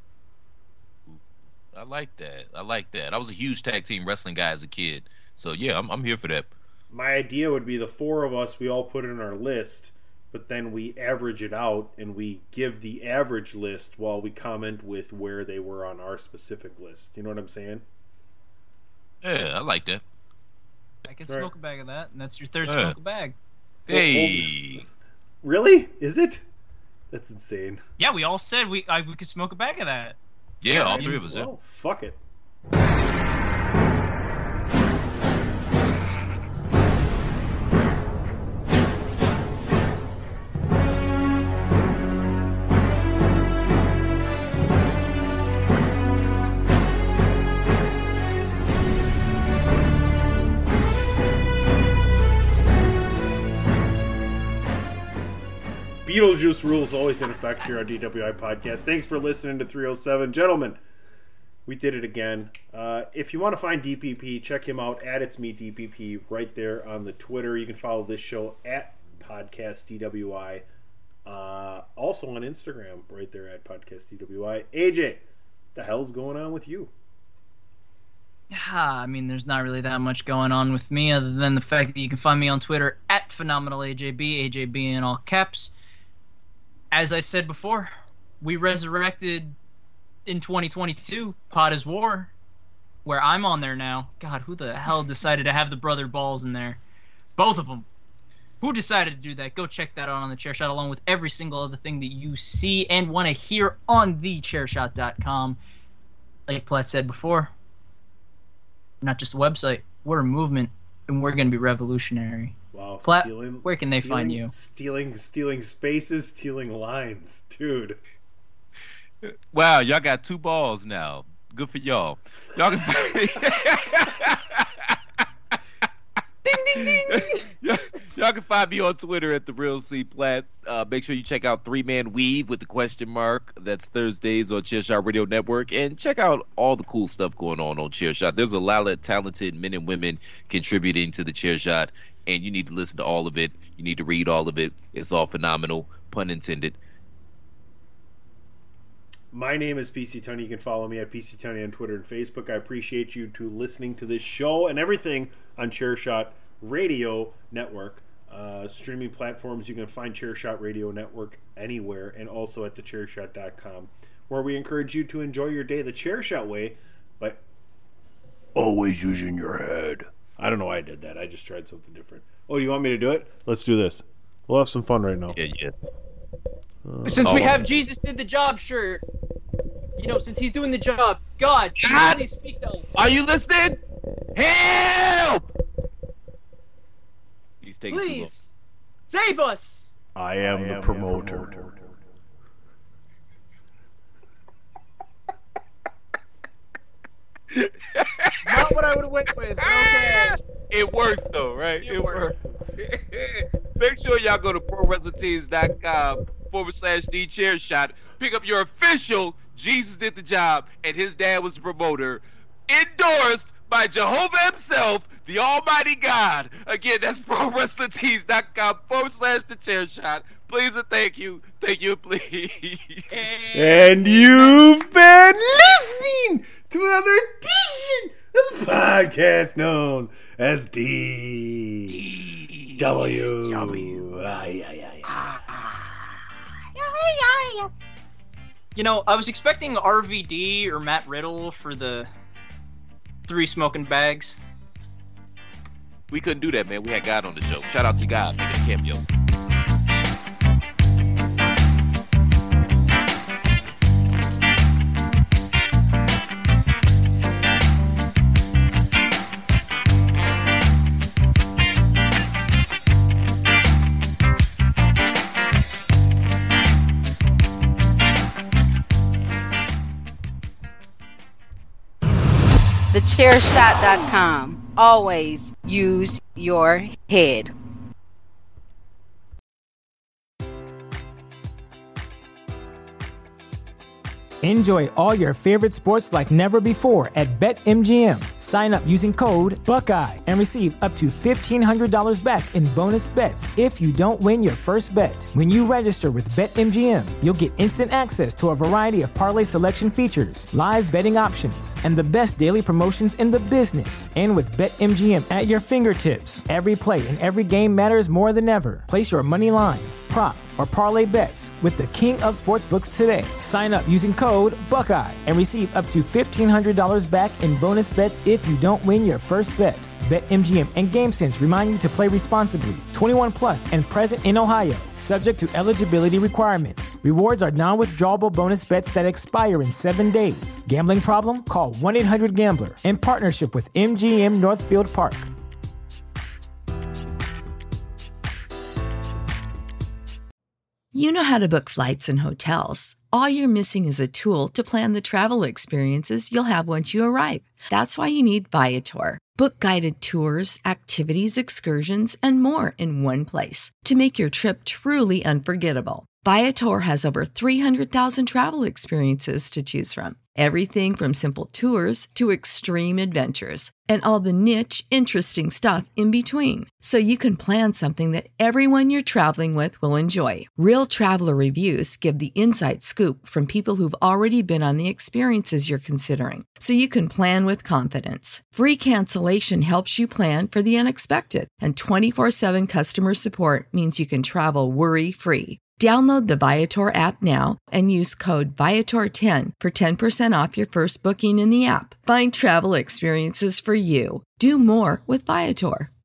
I like that. I like that. I was a huge tag team wrestling guy as a kid, so yeah, I'm I'm here for that. My idea would be the four of us, we all put in our list, but then we average it out and we give the average list while we comment with where they were on our specific list. You know what I'm saying? Yeah, I like that. I can Right. smoke a bag of that, and that's your third Yeah. smoke a bag. Hey, Really? Is it? That's insane. Yeah, we all said we I, we could smoke a bag of that. yeah, all three of us. Yeah. Well, fuck it. Beetlejuice rules always in effect here on D W I Podcast. Thanks for listening to three oh seven. Gentlemen, we did it again. Uh, if you want to find D P P, check him out at It's Me D P P right there on the Twitter. You can follow this show at Podcast D W I. Uh, also on Instagram right there at Podcast D W I. A J, what the hell's going on with you? Ah, I mean, there's not really that much going on with me other than the fact that you can find me on Twitter at Phenomenal A J B, A J B in all caps. As I said before, we resurrected in twenty twenty-two Pod is War, where I'm on there now. God, who the hell decided to have the brother balls in there? Both of them. Who decided to do that? Go check that out on the Chair Shot, along with every single other thing that you see and want to hear on the chair shot dot com. Like Platt said before, not just a website, we're a movement, and we're going to be revolutionary. Wow, Platt, stealing, where can they find stealing- you? Stealing, stealing spaces, stealing lines, dude. Wow, y'all got two balls now. Good for y'all. Y'all can find ding, ding, ding. Y'all can find me on Twitter at the Real C Platt. Uh, make sure you check out Three Man Weave with the question mark. That's Thursdays on Chairshot Radio Network, and check out all the cool stuff going on on Chairshot. There's a lot of talented men and women contributing to the Chairshot, and you need to listen to all of it. You need to read all of it. It's all phenomenal, pun intended. My name is P C Tony. You can follow me at P C Tony on Twitter and Facebook. I appreciate you to listening to this show and everything on Chairshot Radio Network. Uh, streaming platforms, you can find Chairshot Radio Network anywhere, and also at the chair shot dot com, where we encourage you to enjoy your day the Chairshot way by always using your head. I don't know why I did that. I just tried something different. Oh, you want me to do it? Let's do this. We'll have some fun right now. Yeah, yeah. Uh, Since oh. we have Jesus did the job shirt, you know, since he's doing the job, God, God! please speak to us. Are you listening? Help! He's taking Please, save us. I am I the am promoter. The promoter. Not what I would have went with. Okay. It works though, right? It, it works. works. Make sure y'all go to pro wrestling tees dot com forward slash D chair shot. Pick up your official Jesus did the job and his dad was the promoter. Endorsed by Jehovah himself, the Almighty God. Again, that's pro wrestling tees dot com forward slash the chair shot. Please and thank you. Thank you, please. And you've been listening to another edition of the podcast known as D W. W. You know, I was expecting R V D or Matt Riddle for the three smoking bags. We couldn't do that, man. We had God on the show. Shout out to God for the cameo. the chair shot dot com. Always use your head. Enjoy all your favorite sports like never before at BetMGM. Sign up using code Buckeye and receive up to fifteen hundred dollars back in bonus bets if you don't win your first bet. When you register with BetMGM, you'll get instant access to a variety of parlay selection features, live betting options, and the best daily promotions in the business. And with BetMGM at your fingertips, every play and every game matters more than ever. Place your money line, prop, or parlay bets with the king of sportsbooks today. Sign up using code Buckeye and receive up to fifteen hundred dollars back in bonus bets if you don't win your first bet. BetMGM and GameSense remind you to play responsibly. twenty-one plus and present in Ohio, subject to eligibility requirements. Rewards are non-withdrawable bonus bets that expire in seven days. Gambling problem? Call one eight hundred gambler in partnership with M G M Northfield Park. You know how to book flights and hotels. All you're missing is a tool to plan the travel experiences you'll have once you arrive. That's why you need Viator. Book guided tours, activities, excursions, and more in one place to make your trip truly unforgettable. Viator has over three hundred thousand travel experiences to choose from. Everything from simple tours to extreme adventures and all the niche, interesting stuff in between. So you can plan something that everyone you're traveling with will enjoy. Real traveler reviews give the inside scoop from people who've already been on the experiences you're considering. So you can plan with confidence. Free cancellation helps you plan for the unexpected. And twenty-four seven customer support means you can travel worry-free. Download the Viator app now and use code Viator ten for ten percent off your first booking in the app. Find travel experiences for you. Do more with Viator.